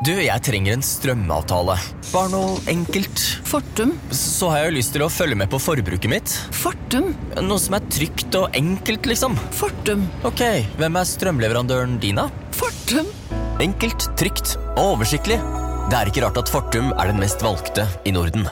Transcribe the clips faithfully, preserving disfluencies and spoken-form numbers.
Du, jeg trenger en strømavtale. Bare noe enkelt. Fortum. Så har jeg jo lyst til å følge med på forbruket mitt. Fortum. Noe som er trygt og enkelt, liksom. Fortum. Ok, hvem er strømleverandøren din da? Fortum. Enkelt, trygt og oversiktlig. Det er ikke rart at Fortum er den mest valgte i Norden.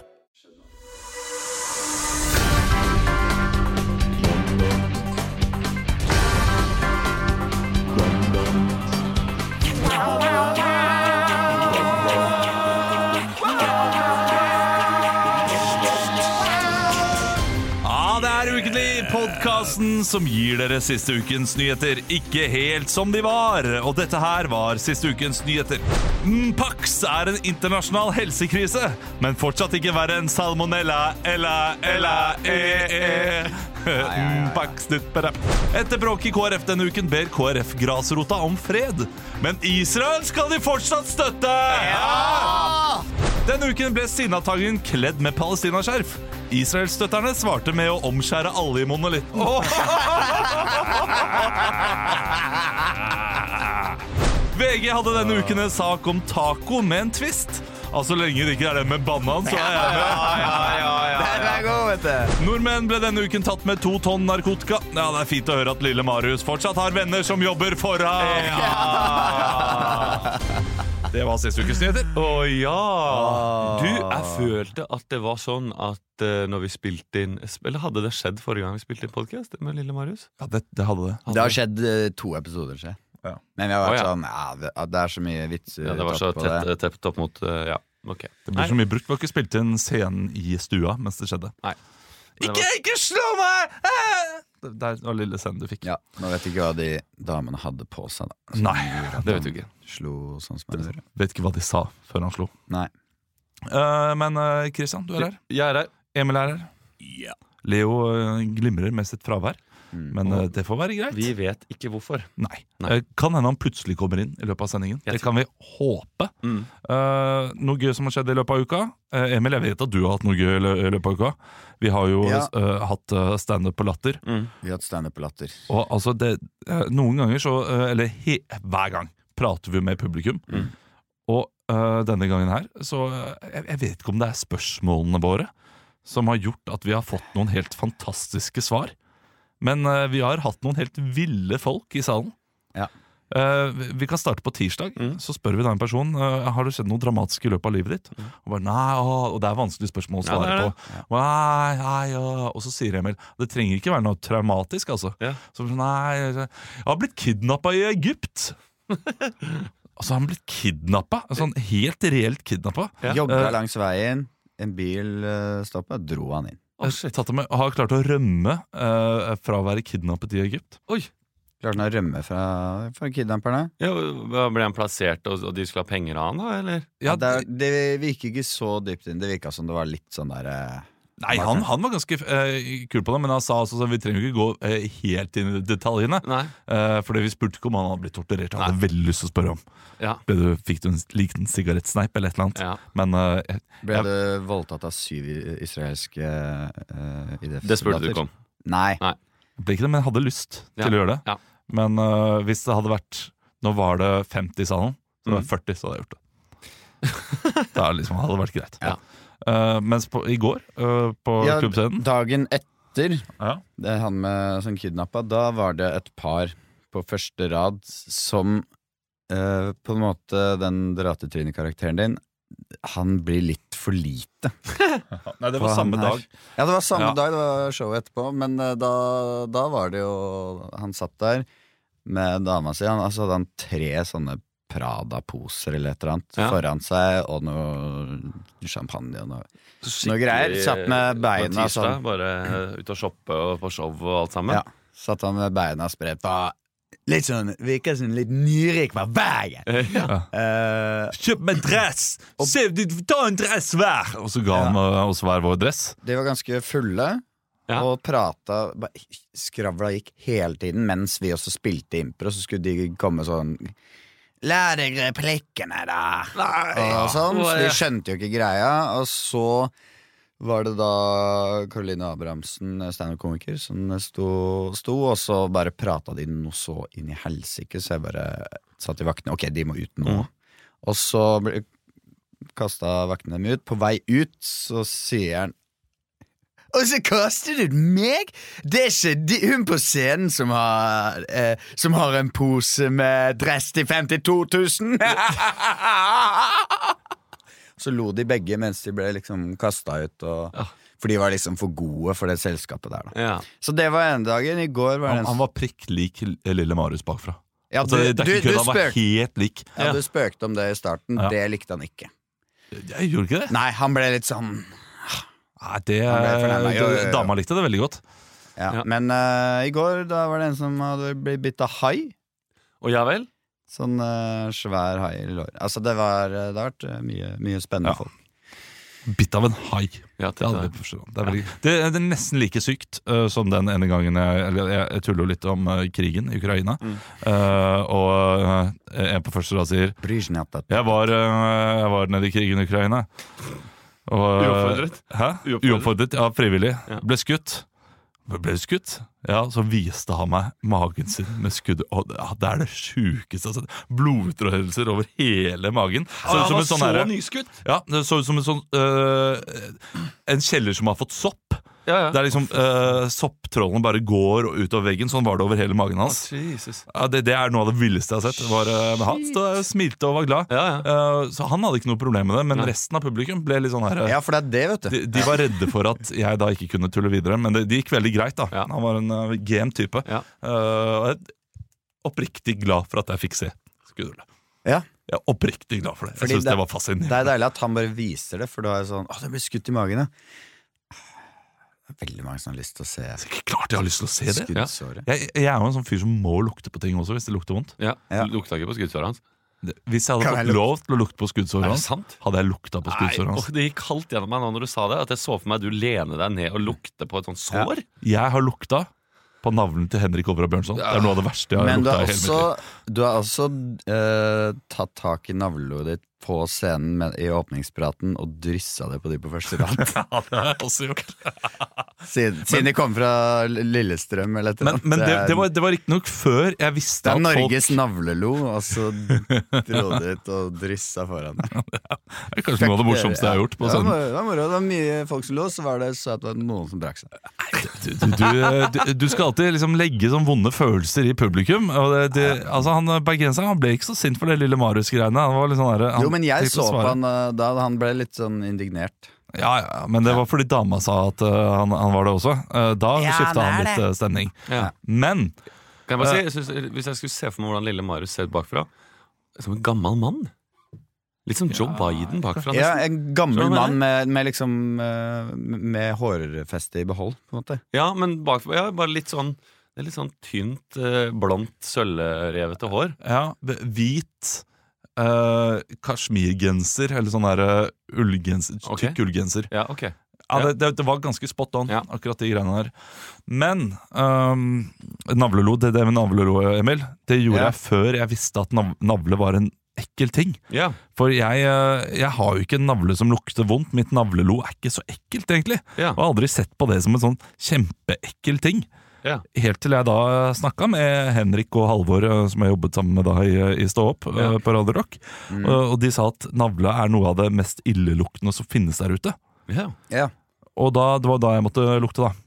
Podcasten som gir dere siste ukens nyheter ikke helt som de var. Og dette her var siste ukens nyheter. Pax er en internasjonal helsekrise, men fortsatt ikke verre enn salmonella, ella, ella, e, e. Pax. Etter bråk i K R F denne uken ber K R F-grasrota om fred. Men Israel skal de fortsatt støtte! Ja! Denne uken ble Sinnataggen kledd med palestinaskjerf. Israel-støtterne svarte med å omskjære alle i monolitten. Oh! V G hadde denne uken en sak om taco med en twist. Altså lenge det ikke er den med banan, så er jeg med. Ja, ja, ja, ja. Den er god, vet du. Nordmenn ble denne uken tatt med to tonn narkotika. Ja, det er fint å høre at lille Marius fortsatt har venner som jobber for ham. Ja. Det var siste ukes nyheter. Å ja. Du, jeg følte at det var sånn at uh, når vi spilte inn, eller hadde det skjedd forrige gang vi spilte inn podcast med lille Marius? Ja, det, det hadde det. Det har skjedd uh, to episoder, så. Ja. Men vi har vært oh, ja. sånn, ja, det, det er så mye vitser. Ja, det var så tett, tett, tett opp mot, uh, ja, ok. Det blir Nei. så mye brukt. Vi har ikke spilt inn scenen i stua mens det skjedde. Nei. Det var... Ikke, ikke slå meg! Det var lille scenen du fikk. Ja, nå vet ikke hva de damene hadde på seg da. Så Nei, det vet du ikke. Slo sånn som jeg vet ikke hva de sa før han slo. Nei. uh, Men uh, Kristian, du er her. Jeg er her. Emil er her. Ja. Leo uh, glimrer med sitt fravær. Mm. Men uh, det får være greit. Vi vet ikke hvorfor. Nei, Nei. Uh, Kan hende han plutselig kommer inn i løpet av sendingen. Jeg Det kan vi håpe. mm. uh, Noe gøy som har skjedd i løpet av uka. uh, Emil, jeg vet at du har hatt noe gøy i løpet av uka. Vi har jo ja. uh, hatt uh, stand-up på Latter. mm. Vi har hatt stand-up på Latter. Og altså, det, uh, noen ganger så uh, Eller he, hver gang prater vi med publikum. mm. Og uh, denne gangen her så uh, jeg, jeg vet ikke om det er spørsmålene våre som har gjort at vi har fått noen helt fantastiske svar. Men uh, vi har hatt noen helt ville folk i salen. Ja. uh, Vi kan starte på tirsdag. mm. Så spør vi da en person uh, har det skjedd noe dramatisk i løpet av livet ditt. mm. Og bare, nei, å, og det er vanskelig spørsmål å svare ja, det det. på. Nei, nei, ja. Og så sier Emil det trenger ikke være noe traumatisk, altså. ja. Så nei, jeg har blitt kidnappet i Egypt. Altså han har blitt kidnappet, sånn helt reelt kidnappet. ja. Jogga langs veien. En bil uh, stoppet, dro han inn. Oh, tatt med, har klart å rømme uh, fra å være kidnappet i Egypt. Oi, klart han å rømme fra, fra kidnapperne. Ja, ble han plassert og, og de skulle ha penger av han da, eller? Ja, det, det virker ikke så dypt inn. Det virket som det var litt sånn der uh, Nei, han, han var ganske uh, kul på det. Men han sa altså så vi trenger jo ikke gå uh, helt inn i detaljene. Nei. uh, Fordi vi spurte ikke om han hadde blitt torturert. Jeg hadde Nei. veldig lyst til å spørre om ja. Ble du, Fikk du en liten sigarettsneip eller et eller annet ja. Men uh, jeg, Ble du voldtatt av syv israelske uh, i det Det spurte du ikke om. Nei, Nei. Jeg ble ikke det, men jeg hadde lyst ja. til å gjøre det ja. Men uh, hvis det hadde vært nå var det femti i salen, så var det førti, så hadde jeg gjort det. Det liksom, hadde vært greit. Ja. Uh, mens på, i går, uh, på ja, klubbscenen dagen etter ja. det er han med sånn kidnappet, da var det et par på første rad som uh, på en måte den dratetryne-karakteren din, han blir litt for lite. Nei, det var samme dag. Ja, det var samme ja. dag, det var showet etterpå. Men uh, da, da var det jo han satt der med dama si. Han, altså, hadde han tre sånne Prada-poser eller et eller annet ja. foran seg, og noe champagne og noe, noe greier. Satt med beina sånn. Bare ut og shoppe og på show og alt sammen. Ja, satt han med beina spredt på. Litt sånn, virker som litt nyrik på veien. Ja. uh, Kjøp meg dress! Og, Se, du, ta en dress hver! Og så ga han ja. oss hver vår dress. De var ganske fulle ja. og prata, skravla gikk hele tiden mens vi også spilte impro, så skulle de komme sånn lær deg replikkene da Nei, og sånn, så de skjønte jo ikke greia. Og så var det da Caroline Abrahamsen, stand-up-komiker, som sto, sto og så bare pratet de noe så inn i helsike, så jeg bare satt i vaktene, ok, de må ut nå. mm. Og så kastet vaktene dem ut. På vei ut så sier han Og så kastet du meg? Det er ikke de, hun på scenen som har, eh, som har en pose med dress til femtito tusen. Så lo de begge mens de ble liksom kastet ut og, ja. For de var liksom for gode for det selskapet der da. Ja. Så det var en dagen. I går var det en... Han, han var prikk lik Lille Marius bakfra. Ja, du, altså, det er ikke du, kødd, han var helt lik. Ja, du spøkte om det i starten. Ja. Det likte han ikke. Jeg gjorde ikke det. Nei, han ble litt sånn Nei, det, det, dama likte det veldig godt. Ja, ja. Men uh, i går da var det en som hadde blitt bitt av hai. Og ja vel? Sånn uh, svær hai i lår. Altså det var det har vært uh, mye, mye spennende ja. Folk. Bitt av en hai. Ja, det, det, det, er veldig, det, det er nesten like sykt uh, som den ene gangen jeg, jeg, jeg tuller litt om uh, krigen i Ukraina. Mm. Uh, og uh, en på første rad sier jeg var, uh, jeg var nede i krigen i Ukraina. Og, uh, Uoppfordret? Hæ? Uoppfordret, ja, frivillig. Ja. Ble skutt. Ble skutt? Ja, så viste han meg magen sin med skudd. Og det er det sjukeste altså. Blodutrørelser over hele magen. Så ah, han var sånn så her, nyskutt? Ja, det så ut som en sånn øh, en kjeller som har fått sopp. Ja, ja. Det er liksom øh, sopptrollene bare går ut av veggen. Sånn var det over hele magen hans. oh, ja, det, det er noe av det villeste jeg har sett. Det var, øh, han stod, smilte og var glad. Ja, ja. uh, Så han hadde ikke noe problem med det. Men ja. Resten av publikum ble litt sånn her øh, Ja, for det er det, vet du de, de var redde for at jeg da ikke kunne tulle videre. Men det, det gikk veldig greit da ja. Han var en uh, game-type ja. uh, Og jeg er oppriktig glad for at jeg fikk se skuddet. Ja. Jeg er oppriktig glad for det. Jeg synes det, det var fascinerende. Det er deilig at han bare viser det. For da er det sånn, åh, det blir skutt i magen ja. Det er veldig mange som har lyst til å se. Det er ikke klart jeg har lyst til å se det ja. jeg, jeg er jo en sånn fyr som må lukte på ting også hvis det lukter vondt. Ja, ja. Du lukta ikke på skuddsåret hans? Det, hvis jeg hadde fått lov til å lukte på skuddsåret hans, hadde jeg lukta på skuddsåret hans. Nei, det gikk kaldt gjennom meg nå når du sa det. At jeg så for meg at du lener deg ned og lukter på et sånt sår. Ja. Jeg har lukta på navlen til Henrik Over og Bjørnson. Det er noe av det verste jeg har Men lukta i hele mitt liv. Du har også uh, tatt tak i navleloet ditt på scenen med, i åpningspraten og dryssa det på de på første rad. Ja, det har jeg også gjort. Siden, siden de kom fra Lillestrøm eller et eller annet. Men, men det, det var, det var riktig nok før jeg visste at folk... Det er Norges folk... navlelo, og så dro det ut og dryssa foran det. Ja, det er kanskje noe av det morsomste jeg har gjort på scenen. Ja, det, var det var mye folk som lå, så var det så at det var noen som brakk seg. Du, du, du, du skal alltid liksom legge sånne vonde følelser i publikum. Og det, det, altså han bergenseren han ble ikke så sint for det lille Marius-greiene. Han var litt sånn der, han, jo, men jeg så på han da han ble litt sånn indignert. Ja, ja, men det var fordi dama sa at uh, han, han var det også. Uh, da ja, skiftet han litt uh, stemning. Ja. Men kan jeg bare si, jeg synes, hvis jeg skulle se for meg hvordan lille Marius ser ut bakfra, som en gammel mann. Litt som Joe ja. Biden bakfra. Ja, en gammel mann med, med liksom uh, med hårfeste i behold, på en måte. Ja, men bakfra, ja, bare litt sånn det er litt sånn tynt, uh, blondt, sølvrevete hår. Ja, hvit Uh, kasjmirgenser, eller sånn der uh, ullgenser, okay. tykk ullgenser. Ja, ok. Ja, det, det, det var ganske spot on, ja. Akkurat de greiene der. Men um, navlelo, det, det med navlelo, Emil, det gjorde ja. Jeg før jeg visste at nav navle var en ekkel ting. Ja. For jeg, jeg har jo ikke en navle som lukter vondt. Mitt navlelo er ikke så ekkelt, egentlig. Ja. Jeg har aldri sett på det som en sånn kjempeekkel ting. Ja. Helt til jeg da snakket med Henrik og Halvor, som jeg jobbet sammen med da i, i Stå Opp ja. På Radio Rock. Mm. Og, og de sa at navle er noe av det mest illeluktende som finnes der ute. Ja. Ja. Og da, det var da jeg måtte lukte da.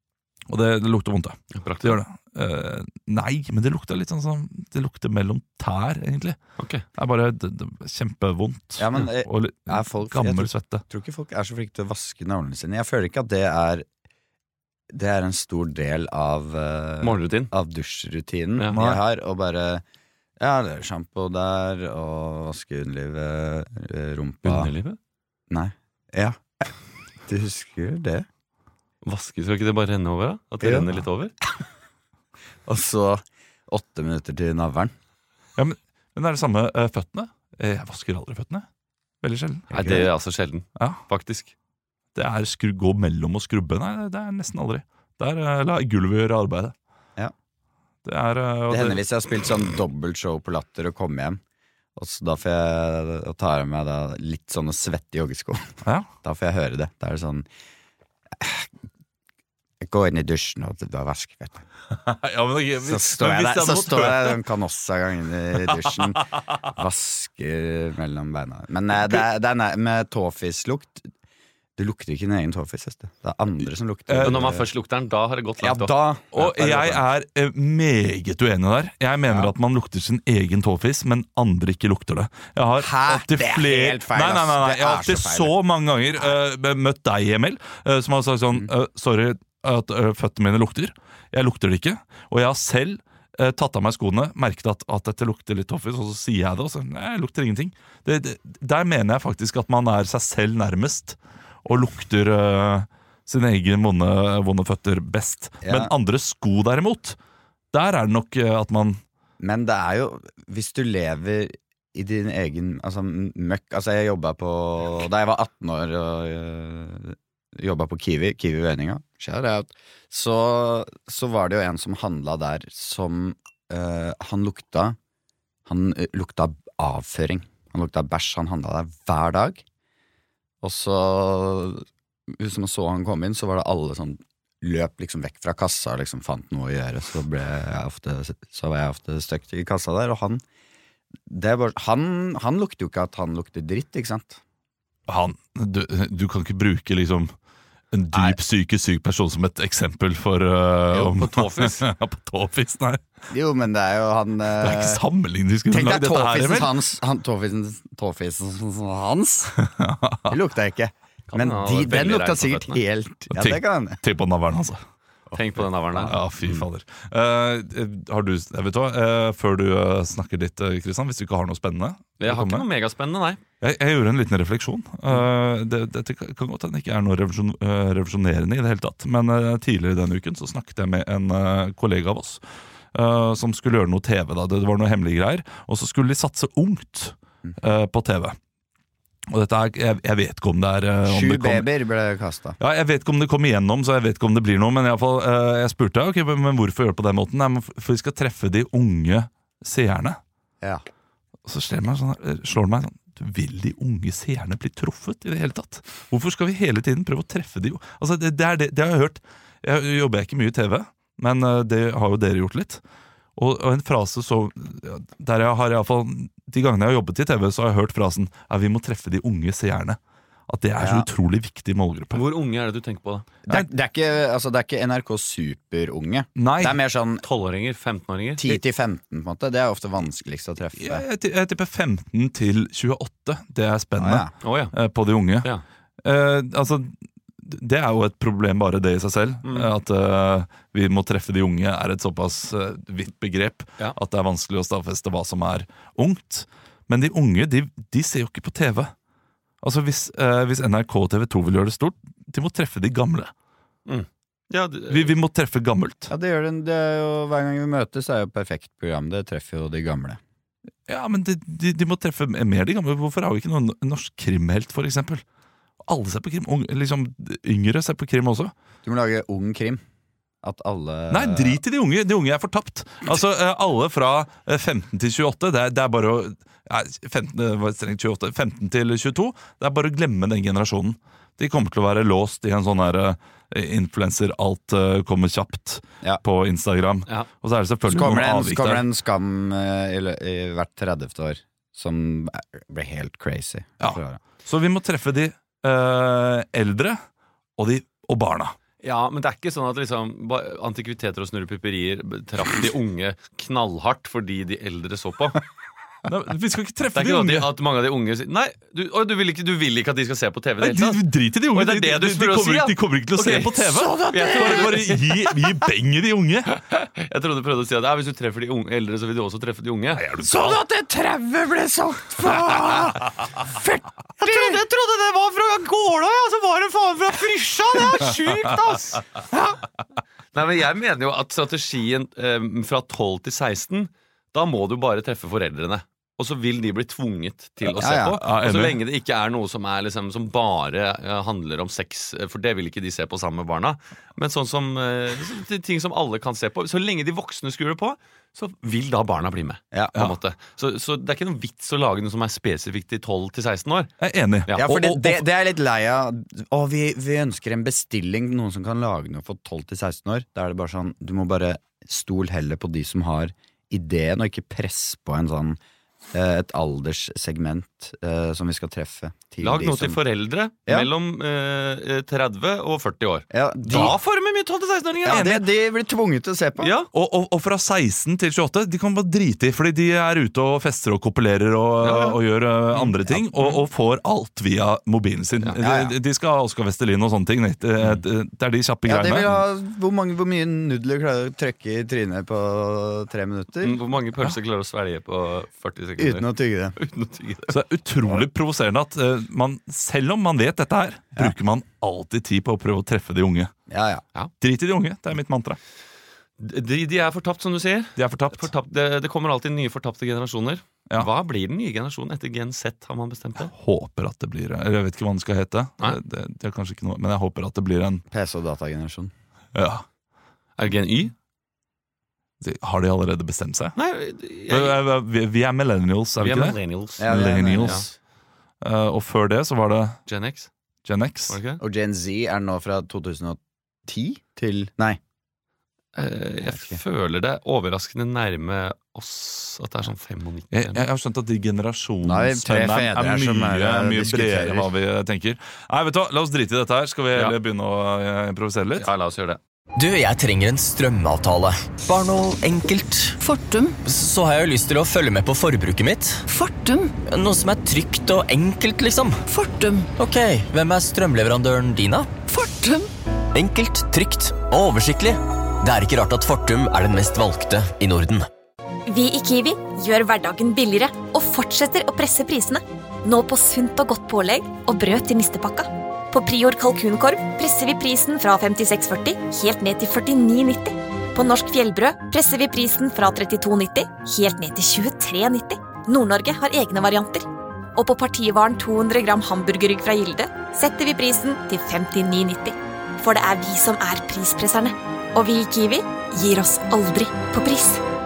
Og det, det lukter vondt da. Praktisk. Det gjør det. Uh, nei, men det lukter litt sånn som det lukter mellom tær, egentlig. Okay. Det er bare det, det, kjempevondt. Ja, men, og er folk, gammel svette. Jeg tror ikke folk er så flinke til å vaske navlene sine. Jeg føler ikke at det er Det er en stor del av uh, morgenrutin, av dusjrutinen ja. Jeg har, og bare ja, det er shampoo der, og vaske underlivet, rumpa. Underlivet? Nei, ja. Du husker det? Vaske, skal ikke det bare renne over da? At det ja. Renner litt over? Og så åtte minutter til navlen. Ja, men, men det er det samme uh, føttene. Jeg vasker aldri føttene. Veldig sjelden. Nei, det er altså sjelden, ja. Faktisk. Det er skru, gå mellom og skrubbe. Nei, det er nesten aldri. Der uh, la gulvet gjøre arbeidet. Ja. Det, er, uh, det hender hvis jeg har spilt sånn dobbeltshow på Latter og kommer hjem, og så da får jeg og tar med da litt sånne svette joggesko. Ja. Da får jeg høre det. Da er det sånn gå inn i dusjen og du har vask, vet du. Ja, men, okay, Så står jeg der, så står jeg en kanossa gang inn i dusjen, vasker mellom beina. Men eh, det, er, det er med tåfislukt. Du lukter ikke din egen tåfis, det er andre som lukter. Men når man først lukter den, da har det gått Ja, langt. da. Og jeg er eh, meget uenig der. Jeg mener Ja. at man lukter sin egen tåfis, men andre ikke lukter det. Jeg har Hæ? opptil Det er flere- helt feil, Nei, nei, nei, nei. ass. Det Jeg har er opptil så så, feil. mange ganger eh, møtt deg, Emil, eh, som har sagt sånn eh, sorry at eh, føttene mine lukter. Jeg lukter det ikke. Og jeg har selv eh, tatt av meg skoene, merket at, at dette lukter litt tåfis, og så sier jeg det, og så nei, jeg lukter ingenting. Det, det, der mener jeg faktisk at man er seg selv nærmest, og lukter uh, sine egen vonde, vonde føtter best. Ja. Men andre sko derimot, der er det nok uh, at man Men det er jo, hvis du lever i din egen altså, møkk Altså, jeg jobbet på da jeg var atten år og uh, jobbet på Kiwi, Kiwi Veninga, så, så var det jo en som handlet der som uh, han lukta Han uh, lukta avføring. Han lukta bæsj. Han handlet der hver dag. Og så, hvis man så han kom inn, så var det alle sånn løp liksom vekk fra kassa og liksom fant noe å gjøre, så, ble jeg ofte, så var jeg ofte støkt i kassa der, og han, det var, han, han lukter jo ikke at han lukter dritt, ikke sant? han, du, du kan ikke bruke liksom en dyp psykisk syk person som et eksempel for uh, Jo, om, på tåfis. Ja, på tåfis, nei. Jo, men det er jo han Det er ikke eh, sammenligning. Vi skulle Tenk lage deg dette her, tåfisen Emil. hans han, Tåfisen, tåfisen hans Det lukta ikke. Men han ha de, veldig den lukta rein på sikkert føttene? helt Ja, det kan hende. Tenk på navlen, altså. Tenk på den navlen der. Ja, fy fader. Eh, har du, jeg vet hva, eh, før du eh, snakker litt, eh, Kristian, hvis du ikke har noe spennende Jeg har ikke noe megaspennende, nei. Jeg, jeg gjorde en liten refleksjon. Uh, det, Dette kan kan godt hende ikke er noe revolusjon, uh, revolusjonerende i det hele tatt. Men uh, tidligere denne uken så snakket jeg med en uh, kollega av oss uh, som skulle gjøre noe T V. da Det var noe hemmelige greier. Og så skulle de satse ungt uh, på T V. Og dette er, jeg, jeg vet ikke om det er uh, om Sju det kom, babyer ble kastet. ja, Jeg vet ikke om det kommer igjennom, så jeg vet ikke om det blir noe. Men i alle fall, uh, jeg spurte ok, men, men hvorfor gjøre det på den måten. Nei, men for, for vi skal treffe de unge seerne. Ja. Og så slår det meg sånn, slår det meg sånn vil de unge seerne bli truffet i det hele tatt? Hvorfor skal vi hele tiden prøve å treffe de? Altså, det, det, er det, det har jeg hørt. Jeg jobber ikke mye i T V, men uh, det har jo dere gjort litt. Og, og en frase så der jeg har i alle fall, de gangene jeg har jobbet i T V, så har jeg hørt frasen at vi må treffe de unge seerne. At det er så Ja. utrolig viktig målgruppe. Hvor unge er det du tenker på da? Det, er, det, er ikke, altså, det er ikke N R K superunge. Nei, Det er mer sånn tolvåringer? femtenåringer? ti til femten, på en måte. Det er ofte vanskeligst å treffe. jeg, jeg, ti- jeg tipper femten til tjueåtte. Det er spennende. Ah, ja. Å ja. eh, På de unge. Ja. Eh, altså, det er jo et problem bare det i seg selv. Mm. At eh, vi må treffe de unge er et såpass eh, vidt begrep Ja. at det er vanskelig å stadfeste hva som er ungt. Men de unge, de, de ser jo ikke på T V. Altså hvis, eh, hvis N R K og T V to vil gjøre det stort, de må treffe de gamle. Ja, du, Vi, vi må treffe gammelt. Ja, det gjør det, det er jo, hver gang vi møtes er jo et perfekt program. Det treffer jo de gamle. Ja, men de, de, de må treffe mer de gamle. Hvorfor har vi ikke noen norsk krimhelt, for eksempel? Alle ser på krim. Ung, liksom, yngre ser på krim også. Du må lage ung krim. At alle Nei, drit i de unge. De unge er fortapt. Altså, eh, alle fra eh, femten til tjueåtte, det er, det er bare å ja, femten, det var strengt tjueåtte, femten til tjueto, det er bare å glemme den generasjonen. De kommer til å være låst i en sånn her eh, influencer, alt eh, kommer kjapt Ja. på Instagram. Ja. Og så er det Så selvfølgelig kommer det noen en, så avvik kommer det der. en skam eh, i, lø- i hvert tredjefte år som er- blir helt crazy. Ja. Så vi må treffe de eh, eldre og, de, og barna. Ja, men det er ikke sånn at liksom, ba- antikviteter og snurrepiperier traff de unge knallhardt fordi de eldre så på. Nei, vi skal ikke Det treffe er de ikke sånn unge. at, de, at mange av de unge sier Nei, du, å, du, vil ikke, du vil ikke at de skal se på T V i Nei, det hele de, tatt? drit i de unge. Oi, det er det de, du de, de, spør å si, kommer, ja? ikke- de kommer ikke til å Ok, se på T V. sånn at det- Bare, bare gi, gi beng i de unge. Jeg trodde du prøvde å si at ja, hvis du treffer de unge, eldre, så vil du også treffe de unge. Sånn at det trauet ble solgt for Jeg trodde, jeg trodde det var fra Gåla, ja, så var det faen fra Frysja. Det er sjukt, ass! Nei, men jeg mener jo at strategien eh, fra tolv til seksten, da må du bare treffe foreldrene. og så vil de bli tvunget til å Ja, se ja. på. Ja, Og så enig. lenge det ikke er noe som, er liksom, som bare eh, handler om sex, eh, for det vil ikke de se på sammen med barna, men sånn som eh, så- ting som alle kan se på. Så lenge de voksne skrur det på, så vil da barna bli med. Ja. På en måte. Så, så det er ikke noen vits å lage noe som er spesifikt til tolv til seksten år. Jeg er enig. Ja, for Og- det, og- det, det er jeg litt lei av. Å, vi, vi ønsker en bestilling, noen som kan lage noe for tolv til seksten år. Da er det bare sånn, du må bare stol heller på de som har ideen, og ikke press på en sånn eh, et alderssegment eh, som vi skal treffe. Til Lag de noe til som, foreldre Ja. mellom eh, tretti og førti år. ja, de, Da får de mye tolv til seksten-åringer! ja, det, de blir tvunget til å se på. Ja. Og, og, og fra seksten til tjueåtte, de kan bare drite i, fordi de er ute og fester og kopulerer og, Ja, ja. og gjør uh, andre ting, og, og får alt via mobilen sin. Ja, ja. De, de skal ha Oskar Vestelin og sånne ting. Det, det det er de kjappe Ja, de vil greiene. ha, hvor, mange, hvor mye nudler klarer du å trykke i trynet på tre minutter? Mm, Hvor mange pølser klarer å svelge på førti sekunder? Uten å tygge det. Uten å tygge det. Så det er utrolig provoserende at uh, man, selv om man vet dette her, bruker man alltid tid på å prøve å treffe de unge. Ja, ja. Drit i de unge, det er mitt mantra. De, de er fortapt, som du sier. De er fortapt. Fortapt, det, det kommer alltid nye fortapte generasjoner. Ja. Hva blir den nye generasjonen etter Gen Z, har man bestemt det? Håper at det blir eller Jeg vet ikke hva den skal hete. Nei. Det, det, det er kanskje ikke noe, men jeg håper at det blir en P C- og datagenerasjon. ja. Er det Gen Y? De- Har de allerede bestemt seg? Nei, Vi, jeg, vi, vi er millennials, er vi vi er ikke det? millennials. Ja, vi er Millennials. Uh, og før det så var det Gen X, Gen X. var det ikke det? Og Gen Z er nå fra to tusen og ti til Nei. Eh, jeg ikke. føler det overraskende nærme oss at det er sånn nittifem. Jeg, jeg har skjønt at de Nei, tre generasjonsspennet er, fedre er som mye, er, uh, mye diskuterer. bredere enn hva vi tenker. Nei, vet du hva, La oss drite i dette her. Skal vi Ja. heller begynne å eh, improvisere litt? Ja, la oss gjøre det. Du, jeg trenger en strømavtale. Bare noe enkelt. Fortum. Så har jeg jo lyst til å følge med på forbruket mitt. Fortum. Noe som er trygt og enkelt, liksom. Fortum. Ok, hvem er strømleverandøren din, da? Fortum. Enkelt, trygt og oversiktlig. Det er ikke rart at Fortum er den mest valgte i Norden. Vi i Kiwi gjør hverdagen billigere og fortsetter å presse prisene. Nå på sunt og godt pålegg og brød til nistepakka. På Prior kalkunkorv presser vi prisen fra femtiseks førti helt ned til førtini nitti. På norsk fjellbrød presser vi prisen fra trettito nitti helt ned til tjuetre nitti. Nord-Norge har egne varianter. Og på partivaren to hundre gram hamburgerrygg fra Gilde setter vi prisen til femtini nitti. For det er vi som er prispresserne. Og vi i Kiwi gir oss aldri på pris.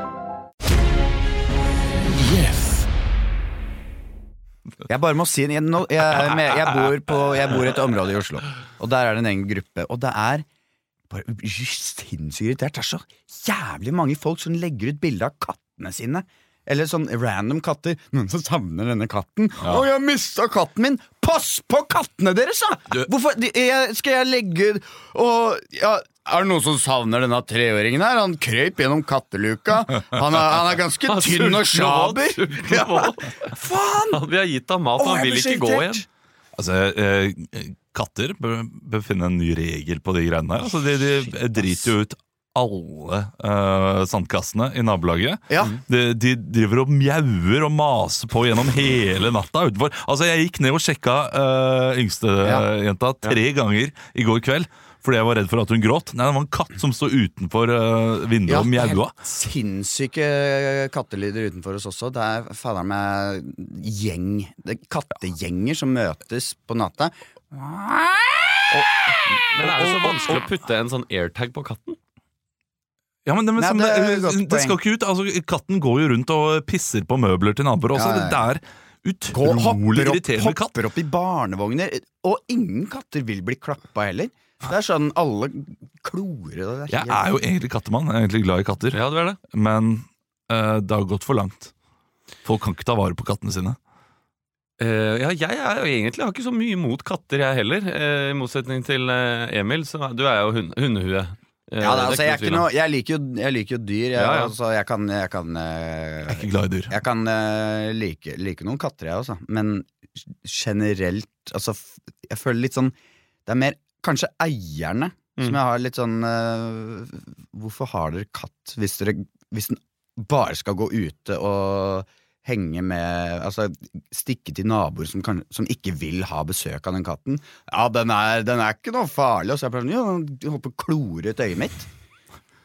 Jeg bare må si jeg, nå, jeg, er med, jeg, bor på, jeg bor i et område i Oslo, og der er det en egen gruppe. Og det er bare sinnssykt irritert. Det er så jævlig mange folk som legger ut bilder av kattene sine. Eller sånn random katter. Noen som savner denne katten. Å, jeg har mista katten min! Pass på kattene deres, da! Hvorfor de, jeg, skal jeg legge og, ja, er det noen som savner denne treåringen her? Han krøp gjennom katteluka. Han er, han er ganske Han tynn og sulten og våt, sjaber. sulten og våt. Faen! Vi har gitt ham mat, og Å, han jeg vil blir så ikke gå irritert. igjen. Altså, eh, Katter bør, bør finne en ny regel på de greiene her. Altså, de, de driter jo ut alle eh, sandkassene i nabolaget. Ja. De, de driver og mjauer og maser på gjennom hele natta utenfor. Altså, jeg gikk ned og sjekka uh, yngstejenta tre ganger i går kveld. Fordi jeg var redd for at hun gråt. Nei, det var en katt som stod utenfor uh, vinduet Ja, og mjaua. helt sinnssyke kattelyder utenfor oss også. Det er fader meg gjeng det er kattegjenger som møtes på natta. Men er det så vanskelig å putte en sånn airtag på katten? Ja, men, det, men, Nei, som, det er det, et godt det skal ikke ut. Altså, katten går jo rundt og pisser på møbler til naboer også. Ja, ja, ja. Det er Gå, utrolig hopper, opp, irriterende katt. hopper opp i barnevogner. Og ingen katter vil bli klappa heller. Det er sånn alle klorer og det er Jeg er jo egentlig kattemann. Jeg er egentlig glad i katter. Ja, du er det. Men eh, det har gått for langt. Folk kan ikke ta vare på kattene sine. Eh, ja, jeg er jo egentlig har ikke så mye imot katter, jeg heller. Eh, I motsetning til eh, Emil, så du er jo hun, hundehue. Eh, Ja, det, det er altså, ikke jeg, er noe ikke tvil om. noe, jeg, liker jo, jeg liker jo dyr. Jeg, Ja, ja. Altså, jeg kan, jeg kan, eh, Jeg er ikke glad i dyr. jeg kan eh, like, like noen katter, jeg også. Men generelt altså, f- Jeg føler litt sånn det er mer kanskje eierne Mm. som jeg har litt sånn eh, hvorfor har dere katt hvis, dere, hvis den bare skal gå ute og henge med altså stikke til naboer som, kan, som ikke vil ha besøk av den katten? Ja, den er, den er ikke noe farlig. Og så er jeg bare sånn, jo, den holdt på å klore ut øyet mitt.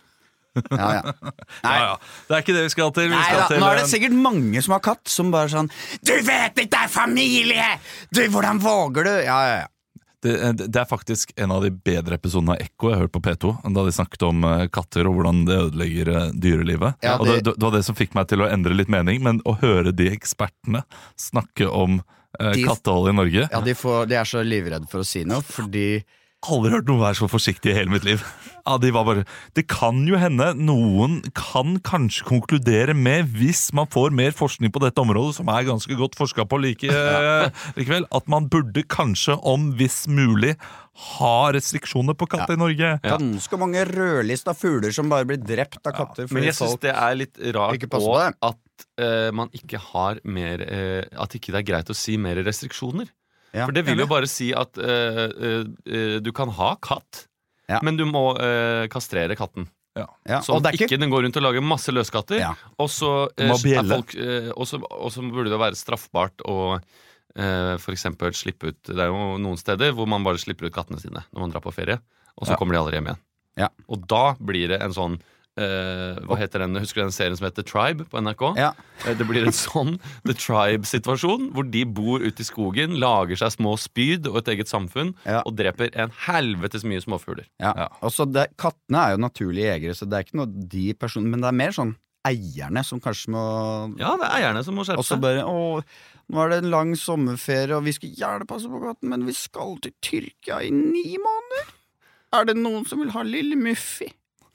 Ja, ja. Nei. Ja, ja. Det er ikke det vi skal til. Vi Nei skal da, til nå er det en- sikkert mange som har katt, som bare sånn Du vet ikke, det er familie! Du, hvordan våger du? Ja, ja, ja. Det, det er faktisk en av de bedre episodene av Ekko jeg har hørt på P to, da de snakket om eh, katter og hvordan det ødelegger eh, dyrelivet. Ja, Og det, det- det var det som fikk meg til å endre litt mening, men å høre de ekspertene snakke om eh, De- kattehold i Norge. Ja, de, får, de er så livredde for å si noe, fordi Aldri hørt noen være så forsiktig i hele mitt liv. Ja, de var bare Det kan jo hende noen kan kanskje konkludere med, hvis man får mer forskning på dette området, som er ganske godt forsket på like, eh, likevel, at man burde kanskje, om hvis mulig, ha restriksjoner på katter i Norge. ganske mange rødlista fugler som bare blir drept av katter. Men fordi jeg synes folk det er litt rart ikke passer også på det. at eh, man ikke har mer eh, At ikke det er greit å si mer restriksjoner. Ja, For det vil enig. jo bare si at eh, eh, du kan ha katt, Ja. men du må eh, kastrere katten. ja, Sånn og det at er ikke ikke den går rundt og lager masse løskatter. Ja. Og så Du må eh, er bjelle. folk, eh, og så og så burde det være straffbart å eh, for eksempel slippe ut Det er jo noen steder hvor man bare slipper ut kattene sine når man drar på ferie, og så Ja. kommer de aldri hjem igjen. Ja. Og da blir det en sånn eh, hva heter den, Husker du den serien som heter Tribe på N R K? Ja. Eh, Det blir en sånn The Tribe-situasjon, hvor de bor ute i skogen, lager seg små spyd og et eget samfunn, Ja. og dreper en helvetes mye småfugler. Ja. Ja. Og så det, kattene er jo naturlige jegere, så det er ikke noe de personene, men det er mer sånn eierne som kanskje må Ja, det er eierne som må skjerpe Og så seg. bare Å, nå er det en lang sommerferie, og vi skal gjerne passe på katten, men vi skal til Tyrkia i ni måneder. Er det noen som vil ha lille Muffy?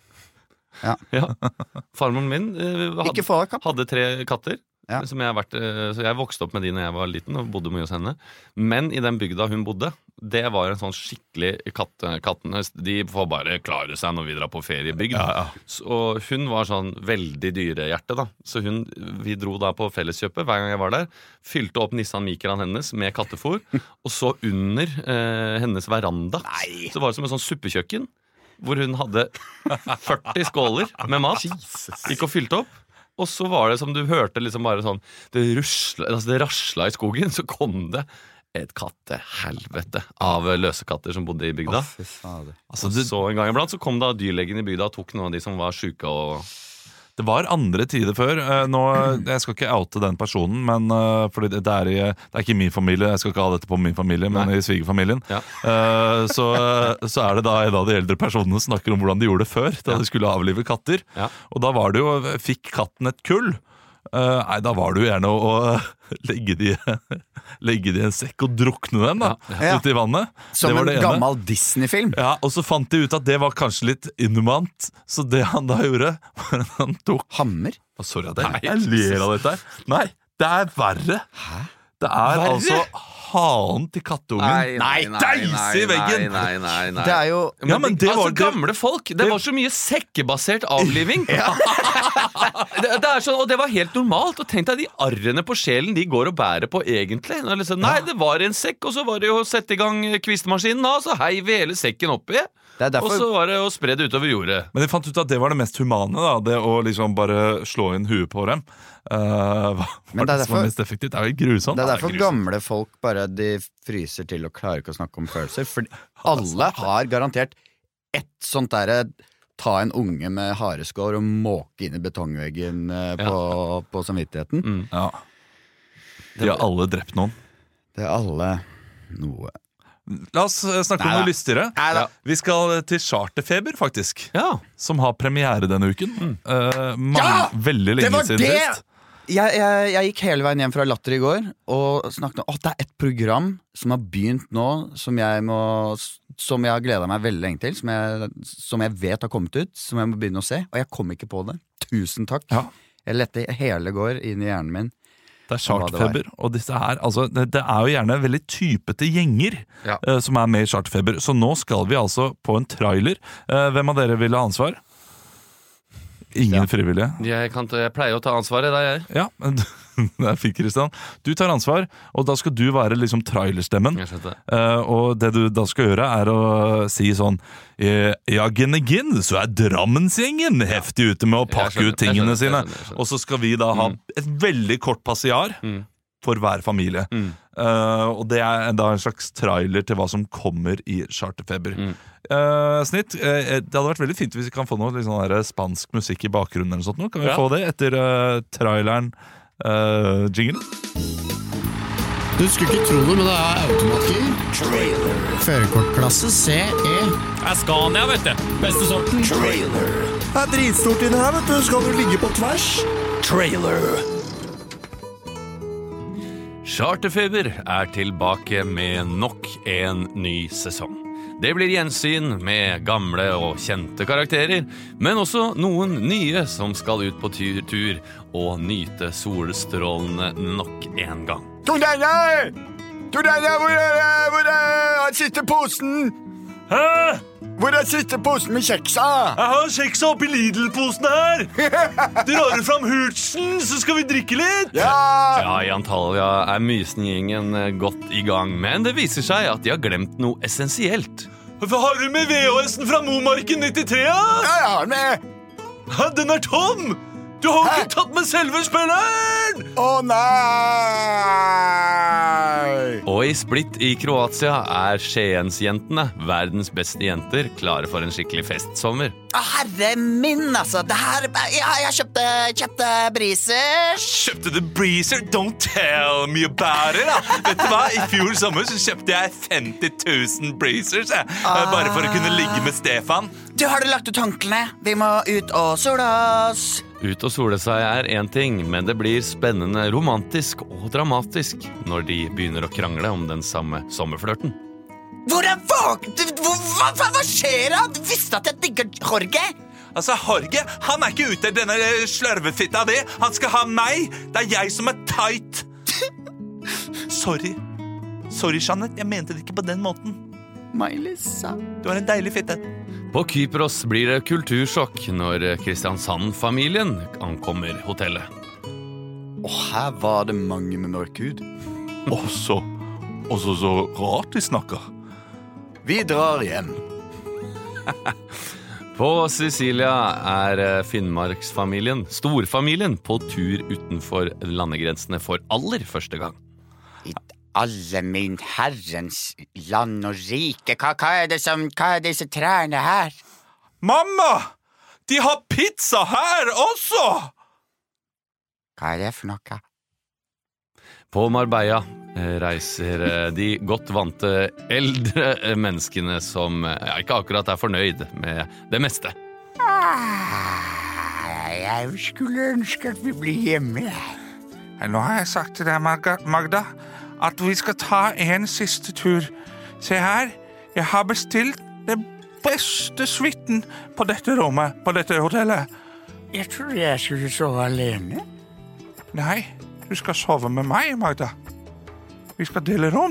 Ja. Farmoren min eh, hadde, Ikke få deg katt. hadde tre katter. Ja. Som jeg, har vært, eh, så jeg vokste opp med de da jeg var liten og bodde mye hos henne. Men i den bygda hun bodde, det var en sånn skikkelig katte, kattene. De får bare klare seg når vi drar på feriebygd. Så, og hun var sånn veldig dyrehjerte, da. Så hun, vi dro da på Felleskjøpet hver gang jeg var der. Fylte opp Nissan Micraen hennes med kattefôr. Og så under eh, hennes veranda så var det som en sånn suppekjøkken, hvor hun hadde førti skåler med mat. Gikk og fylte opp. Og så var det som du hørte liksom bare sånn Det, rusla, altså det rasla i skogen. Så kom det et kattehelvete av løsekatter som bodde i bygda. Fy fader. Altså, Og det, så en gang iblant så kom da dyrlegen i bygda og tok noen av de som var syke. Og det var andre tider før. Eh, Nå, jeg skal ikke oute den personen, men eh, fordi det, det, er, i- det er ikke min familie. Jeg skal ikke ha dette på min familie, men Nei. i svigerfamilien. Ja. Eh, så, så er det da en av de eldre personene som snakker om hvordan de gjorde det før, da Ja. de skulle avlive katter. Ja. Og da var det jo Fikk katten et kull? Eh, nei, da var det jo gjerne å, å legge, de, legge de i en sekk og drukne dem da, Ja. ute i vannet. Som Det var en det ene. gammel Disney-film. Ja, Og så fant de ut at det var kanskje litt inhumant, så det han da gjorde, var at han tok Hammer? Å, Sorry at jeg, Nei, jeg ler av dette her. Nei, det er verre. Det er Verre? altså hanen til kattungen. deise i veggen! Nei, nei, nei, Det er jo Men, Ja, men det altså, var det- gamle folk. Det var så mye sekkebasert avliving. det, det er sånn, og det var helt normalt. Og tenk deg de arrene på sjelen de går og bærer på egentlig. Det er liksom, nei, det var en sekk, og så var det jo å sette i gang kvistemaskinen, da, så heiv vi hele sekken oppi. Det er Og derfor så var det å spre det utover jordet. Men de fant ut at det var det mest humane, da, det å liksom bare slå inn huet på dem. Uh, var Men det er det som var derfor- mest effektivt? Det er jo grusomt. Det er derfor grusomt. gamle folk bare De fryser til og klarer ikke å snakke om følelser. For alle har garantert ett sånt derre ta en unge med hareskår og måke inn i betongveggen eh, på, på samvittigheten. Ja. De har alle drept noen. Det er alle noe La oss eh, snakke om Neida. noe lystigere. Neida. Vi skal til Charterfeber, faktisk. Ja. Som har premiere denne uken. Eh, mange, Ja! Veldig Det lenge var siden det! sist. Jeg, jeg, jeg gikk hele veien hjem fra Latter i går og snakket om at det er et program som har begynt nå, som jeg må Som jeg har gleda meg veldig lenge til, som jeg, som jeg vet har kommet ut, som jeg må begynne å se. Og jeg kom ikke på det. Tusen takk. Ja. Jeg lette hele går inn i hjernen min. Det er hva det var. Charterfeber, og disse her, altså, det, det er jo gjerne veldig typete gjenger Ja. eh, som er med i Charterfeber. Så nå skal vi altså på en trailer. Eh, hvem av dere vil ha ansvar? Ingen frivillige. Jeg, kan ta, jeg pleier å ta ansvaret, det er jeg. Ja, men det er fint, Kristian. Du tar ansvar, og da skal du være liksom trailerstemmen. Jeg skjønte det. Eh, og det du da skal gjøre, er å si sånn eh, Ja, ginn ginn, så er Drammensgjengen heftig ute med å Jeg pakke skjønner, ut tingene jeg skjønner, sine. jeg skjønner, jeg skjønner. Og så skal vi da ha et veldig kort passiar. for hver familie. Mm. Uh, og det er da en slags trailer til hva som kommer i Charterfeber. Mm. Uh, snitt, uh, det hadde vært veldig fint hvis vi kan få noe litt sånn der spansk musikk i bakgrunnen eller sånt nå. Kan vi ja. få det etter uh, traileren uh, jingle? Du skulle ikke tro det, men det er automatgir. Førerkortklasse C E. Det er Scania, vet du. Beste sorten. Trailer. Det er dritstort inni her, vet du. Skal du ligge på tvers? Trailer. Charterfeber er tilbake med nok en ny sesong. Det blir gjensyn med gamle og kjente karakterer, men også noen nye som skal ut på tur, tur og nyte solstrålene nok en gang. Tor Deinar! Tor Deinar, hvor er, hvor er siste posen? Hæ? Hvor er siste posen med kjeksa? Jeg har kjeksa oppi Lidl-posen her. Du rører fram hurtsen, så skal vi drikke litt. Ja! Ja, i Antalya er Mysen-gjengen godt i gang, men det viser seg at de har glemt noe essensielt. Hvorfor har du med V H S-en fra Momarken nittitre? Ja, jeg har med. Ja, den er tom. Du har Hæ? ikke tatt med selve spilleren! Å oh, nei! Og i Split i Kroatia er Skiensjentene, verdens beste jenter, klare for en skikkelig festsommer. Herre min, altså. Det her, ja, jeg kjøpte, kjøpte breezers. Kjøpte du breezer? Don't tell me about it, da. Vet du hva? I fjor sommer så kjøpte jeg femti tusen breezers, jeg. Ah. Bare for å kunne ligge med Stefan. Du, har du lagt ut håndklene? Vi må ut og sole oss. Ut og sole seg er en ting, men det blir spennende, romantisk og dramatisk når de begynner å krangle om den samme sommerflørten. Hvor er våg? Hva, hva, hva skjer da? Du visste at jeg digger Jorge? Altså, Jorge, han er ikke ute i denne slørvefitta di. Han skal ha meg. Det er jeg som er tight. Sorry. Sorry, Jeanette. Jeg mente det ikke på den måten. Miley-sa. Du er en deilig fitte. På Kypros blir det kultursjokk når Kristiansand-familien ankommer hotellet. Og her var det mange med mørk hud. Også, også så rart de snakker. Vi drar hjem. På Sicilia er Finnmarksfamilien, storfamilien, på tur utenfor landegrensene for aller første gang. I alle min herrens land og rike, hva, hva, er det som, hva er disse trærne her? Mamma! De har pizza her også! Hva er det for noe? På Marbella reiser de godt vante eldre menneskene som ja, ikke akkurat er fornøyd med det meste. Ah, jeg skulle ønske at vi blir hjemme. Nå har jeg sagt til deg, Magda, at vi skal ta en siste tur. Se her, jeg har bestilt det beste suiten på dette rommet, på dette hotellet. Jeg trodde jeg skulle sove alene. Nei, du skal sove med meg, Magda. Vi skal dele rom.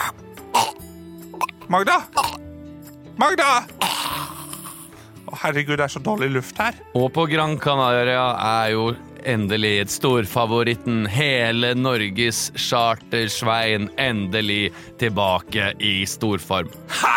Magda! Magda! Å, herregud, det er så dårlig luft her. Og på Gran Canaria er jo endelig storfavoritten, hele Norges chartersvein, endelig tilbake i storform.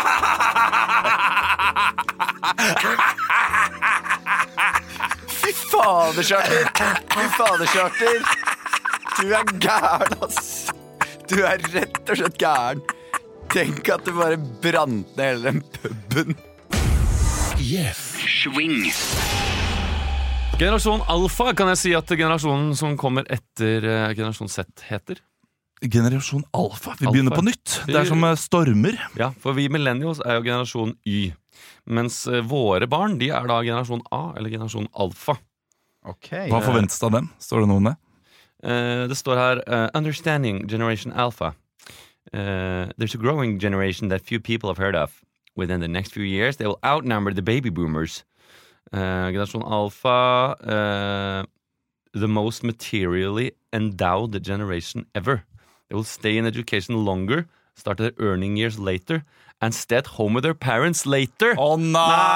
Fy fader, Charter! Fy fader, Charter! Du er gæren, ass! Du er rett og slett gæren. Tenk at du bare brant ned hele den puben. Yes. Swing. Generasjon Alfa, kan jeg si at generasjonen som kommer etter uh, generasjon Z heter? Generasjon Alfa, vi Alpha. begynner på nytt. Det er som uh, stormer. Ja, for vi millennials er jo generasjon Y. Mens uh, våre barn, de er da generasjon A, eller generasjon Alfa. Okay. Hva forventes av dem? Står det noe om det? Uh, det står her, uh, Understanding Generation Alpha. Uh, there's a growing generation that few people have heard of. Within the next few years, they will outnumber the baby boomers. Uh, generation Alpha, uh, the most materially endowed generation ever. They will stay in education longer, start their earning years later, and stay at home with their parents later. Å oh,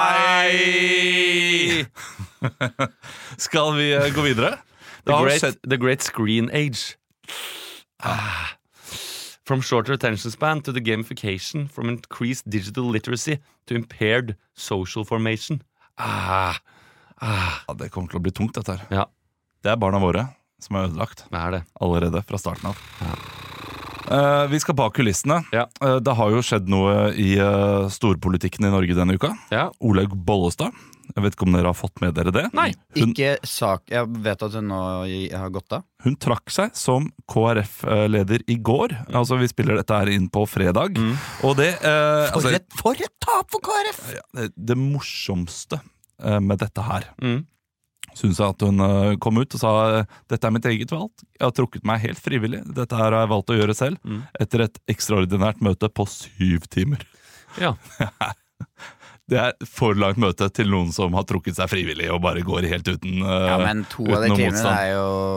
nei! Skal vi uh, gå videre? The great, the great screen age. Ah. From shorter attention span to the gamification, from increased digital literacy to impaired social formation. Ah, ah. Ja, det kommer til å bli tungt, dette her. Ja. Det er barna våre. som er ødelagt. Det er det. Allerede fra starten av. Ja. Uh, vi skal bak kulissene. Ja. Uh, det har jo skjedd noe i uh, storpolitikken i Norge denne uka. Ja. Olaug Bollestad. Jeg vet ikke om dere har fått med dere det? Nei. Hun, Ikke sak. Jeg vet at hun nå har gått av. hun trakk seg som K R F-leder i går. Mm. Altså Vi spiller dette her inn på fredag. Mm. Og det uh, For, altså, et, for et tap for K R F! Ja, det, det morsomste uh, med dette her mm. synes jeg at hun uh, kom ut og sa dette er mitt eget valg. Jeg har trukket meg helt frivillig. Dette her har jeg valgt å gjøre selv mm. etter et ekstraordinært møte på syv timer. Ja. Det er for langt møte til noen som har trukket seg frivillig og bare går helt uten uh, Ja, men to av de timene er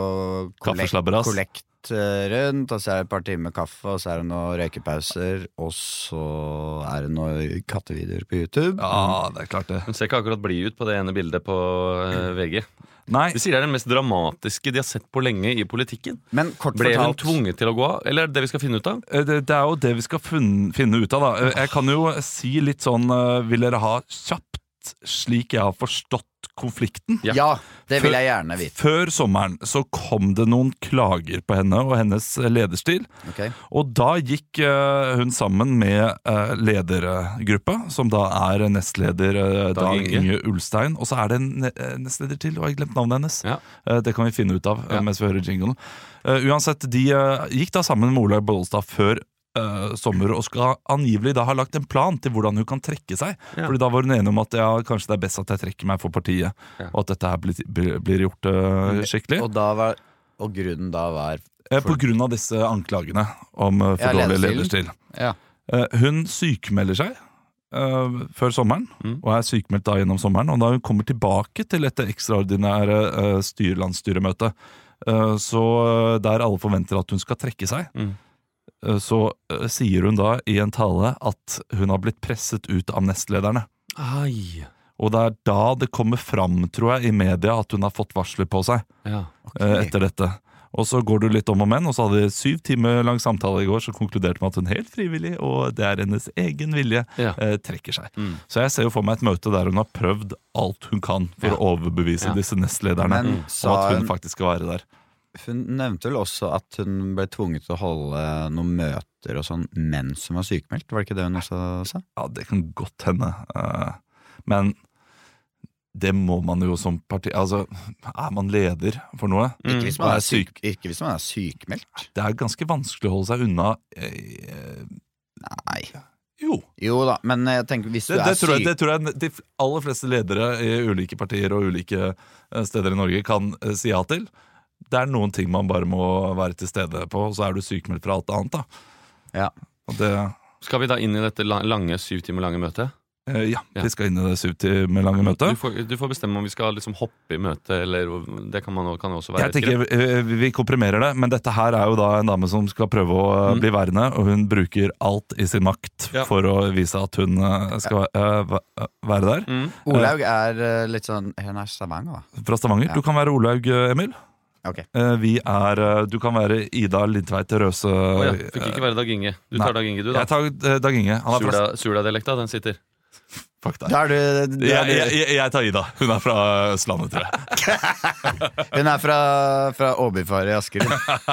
jo kollekt, kollekt rundt, og så er det et par timer kaffe, og så er det noen røykepauser, og så er det noen kattevideoer på YouTube. Ja, det er klart det. Hun ser ikke akkurat blid ut på det ene bildet på uh, V G. Nei. De sier det er den mest dramatiske de har sett på lenge i politikken. Men kort Ble hun fortalt tvunget til å gå av? Eller er det det vi skal finne ut av? Det, det er jo det vi skal funne, finne ut av da. Jeg kan jo si litt sånn, vil dere ha kjapt slik jeg har forstått konflikten? Ja, ja det vil jeg gjerne vite. Før sommeren så kom det noen klager på henne og hennes lederstil. Okay. Og da gikk uh, hun sammen med uh, ledergruppa, som da er nestleder uh, Dag, Dag Inge. Inge Ulstein. Og så er det en uh, nestleder til, og jeg har glemt navnet hennes. Ja. Uh, det kan vi finne ut av uh, ja. mens vi hører jinglen. Uh, uansett, de uh, gikk da sammen med Olaug Bollestad før Uh, sommer, og skal angivelig da ha lagt en plan til hvordan hun kan trekke seg. Ja. Fordi da var hun enig om at ja, kanskje det er best at jeg trekker meg for partiet, ja. og at dette her blir, blir gjort uh, skikkelig. Og, da var, og grunnen da var for... På grunn av disse anklagene om uh, for ja, dårlig lederstil. Ja. Uh, hun sykemelder seg uh, før sommeren, mm. og er sykemeldt da gjennom sommeren, og da hun kommer tilbake til dette ekstraordinære uh, styrelandsstyremøtet, uh, så uh, der alle forventer at hun skal trekke seg, mm. så uh, sier hun da i en tale at hun har blitt presset ut av nestlederne. Ai. Og det er da det kommer fram, tror jeg, i media at hun har fått varsler på seg ja. okay. uh, etter dette. Og så går du litt om og men, og så hadde de syv timer lang samtale i går, så konkluderte med at hun helt frivillig, og det er hennes egen vilje, ja. uh, trekker seg. Mm. Så jeg ser jo for meg et møte der hun har prøvd alt hun kan for ja. å overbevise ja. disse nestlederne men, om at hun faktisk skal være der. Hun nevnte vel også at hun ble tvunget til å holde noen møter og sånn mens hun var sykemeldt, var det ikke det hun også sa? Ja, det kan godt hende, uh, men det må man jo som parti, altså er man leder for noe? Mm. Ikke, hvis man er syk, ikke hvis man er sykemeldt. Det er ganske vanskelig å holde seg unna. Uh, Nei. Jo. Jo da, men jeg tenker hvis du det, det er tror jeg, syk... Det tror jeg de aller fleste ledere i ulike partier og ulike steder i Norge kan uh, si ja til. Det er noen ting man bare må være til stede på, og så er du sykemeldt fra alt annet da. Ja. Og det... Skal vi da inn i dette lange, syv timer lange møtet? Eh, ja, ja, vi skal inn i det syv timer lange møtet. Du får, du får bestemme om vi skal liksom hoppe i møtet, eller det kan, man, kan også være. Jeg tenker vi komprimerer det, men dette her er jo da en dame som skal prøve å mm. bli værende, og hun bruker alt i sin makt ja. for å vise at hun skal ja. være der. Mm. Olaug er litt sånn, hun er Stavanger. Fra Stavanger. Ja. Du kan være Olaug, Emil. Okay. Vi er, du kan være Ida Lindtveit Røse. oh, ja. Fikk ikke være Dag Inge. Du tar Nei. Dag Inge, du da. Jeg tar Dag Inge. Sula-dialekta, den sitter. Fuck deg. Da er du, da er du... Jeg, jeg, jeg tar Ida. Hun er fra Østlandet, tror jeg. Hun er fra, fra Åbyfar i Asker.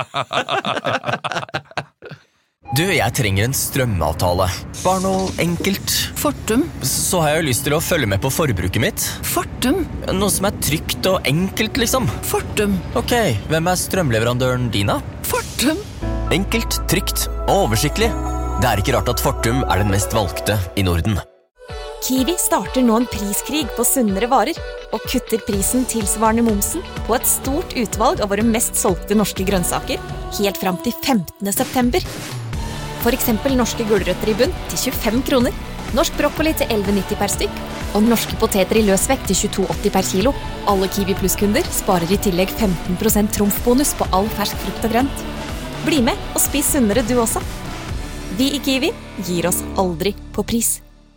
Du, jeg trenger en strømavtale. Bare noe enkelt. Fortum. Så har jeg jo lyst til å følge med på forbruket mitt. Fortum. Noe som er trygt og enkelt, liksom. Fortum. Ok, hvem er strømleverandøren din da? Fortum. Enkelt, trygt og oversiktlig. Det er ikke rart at Fortum er den mest valgte i Norden. Kiwi starter nå en priskrig på sunnere varer, og kutter prisen tilsvarende momsen på et stort utvalg av våre mest solgte norske grønnsaker, helt frem til femtende september. For eksempel norske gulrøtter i bunn til tjuefem kroner, norsk brokkoli til elleve nitti per stykk, og norske poteter i løsvekt til tjueto åtti per kilo. Alle Kiwi Plus-kunder sparer i tillegg femten prosent trumfbonus på all fersk frukt og grønt. Bli med og spis sunnere du også. Vi i Kiwi gir oss aldri på pris.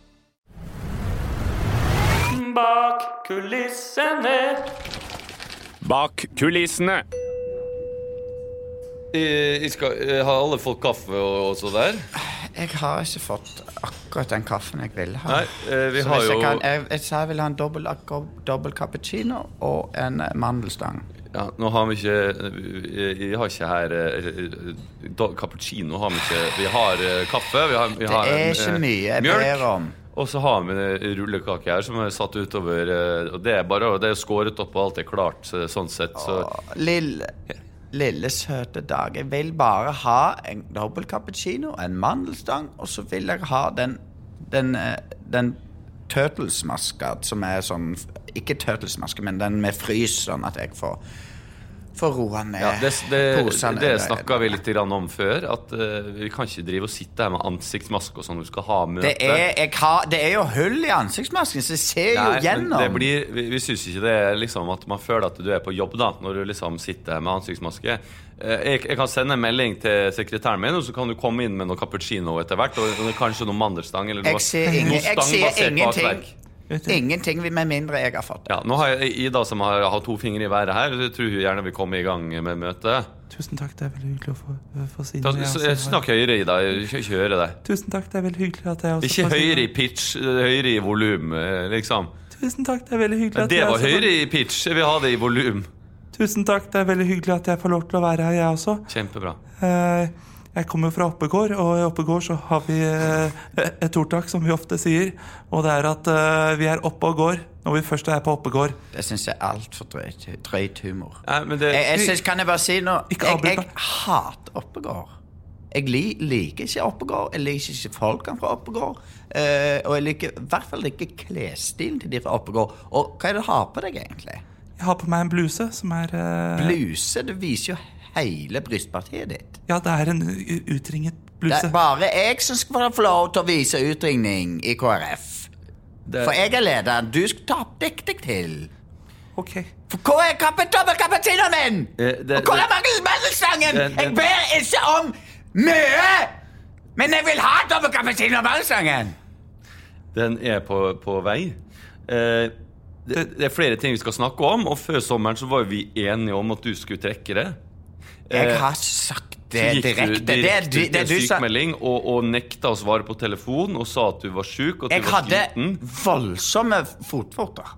Bak kulissene. Bak kulissene. I, skal, har alle fått kaffe og, og så der? Jeg har ikke fått akkurat den kaffen jeg ville ha. Nei, eh, vi så har hvis jo... jeg, kan, jeg, jeg sa jeg ville ha en dobbel, dobbel cappuccino og en mandelstang. Ja, nå har vi ikke Vi har ikke her da, cappuccino har vi ikke. Vi har kaffe, vi har, vi har det er ikke mye jeg ber om. Og så har vi rullekake her som er satt utover, og det er bare det er skåret opp og alt er klart sånn sett så. Åh, lille Lille søte dag. Jeg vil bare ha en dobbelt cappuccino, en mandelstang, og så vil jeg ha den den, den turtlesmaska som er sånn, ikke turtlesmaske, men den med frys, sånn at jeg får får roa ned ja, det, det, posene. Det snakket vi litt om før, at uh, vi kan ikke drive og sitte her med ansiktsmaske og sånn, du skal ha møte. Det er, jeg har, det er jo hull i ansiktsmasken, så jeg ser Nei, jo gjennom. Det blir, vi, vi synes ikke det er liksom at man føler at du er på jobb da, når du liksom sitter her med ansiktsmaske. Uh, jeg, jeg kan sende en melding til sekretæren min, og så kan du komme inn med noe cappuccino etter hvert, og, og kanskje noe mandelstang, eller noe, jeg ser, ingen, noe jeg ser ingenting. bakverk. Ingenting med mindre jeg har fått det. Ja, nå har jeg Ida som har, har to fingre i været her. Jeg tror hun gjerne vil komme i gang med møtet. Tusen takk, det er veldig hyggelig å få, få si da, noe. Snakk høyere, Ida. Ikke høre deg. Tusen takk, det er veldig hyggelig at jeg også Ikke høyere i pitch, høyere i volum, liksom. Tusen takk, det er veldig hyggelig at det jeg var høyere i pitch, jeg vil ha det i volum. Tusen takk, det er veldig hyggelig at jeg får lov til å være her, jeg også. Kjempebra. Uh, Jeg kommer fra Oppegård, og i Oppegård så har vi eh, et ordtak som vi ofte sier, og det er at eh, vi er oppe og går når vi først er på Oppegård. Det synes jeg er alt for drøyt, drøyt humor. Nei, men det... jeg, jeg synes, kan jeg bare si noe? Jeg, jeg hater Oppegård. Jeg li, liker ikke Oppegård, jeg liker ikke folkene fra Oppegård, uh, og jeg liker i hvert fall ikke klesstilen til de fra Oppegård. Og hva er det du har på deg egentlig? Jeg har på meg en bluse som er... Uh... Bluse? Det viser jo hele brystpartiet ditt. Ja, det er en utringet bluse. Det er bare jeg som skal få lov til å vise utringning i K R F. Det... For jeg er lederen. Du skal ta opp dekk deg til. Ok. For hva er dobbeltkapitinen min? Eh, det, og hva er mandelstangen? Jeg ber ikke om mye! Men jeg vil ha dobbeltkapitinen og mandelstangen. Den er på, på vei. Eh, det, det er flere ting vi skal snakke om, og før sommeren så var vi enige om at du skulle trekke det. Jeg har ikke sagt det direkte. Det er du, det er du sykmelding og, og nekta å svare på telefon og sa at du var syk og at jeg du var sliten. Jeg hadde voldsomme fotvorter.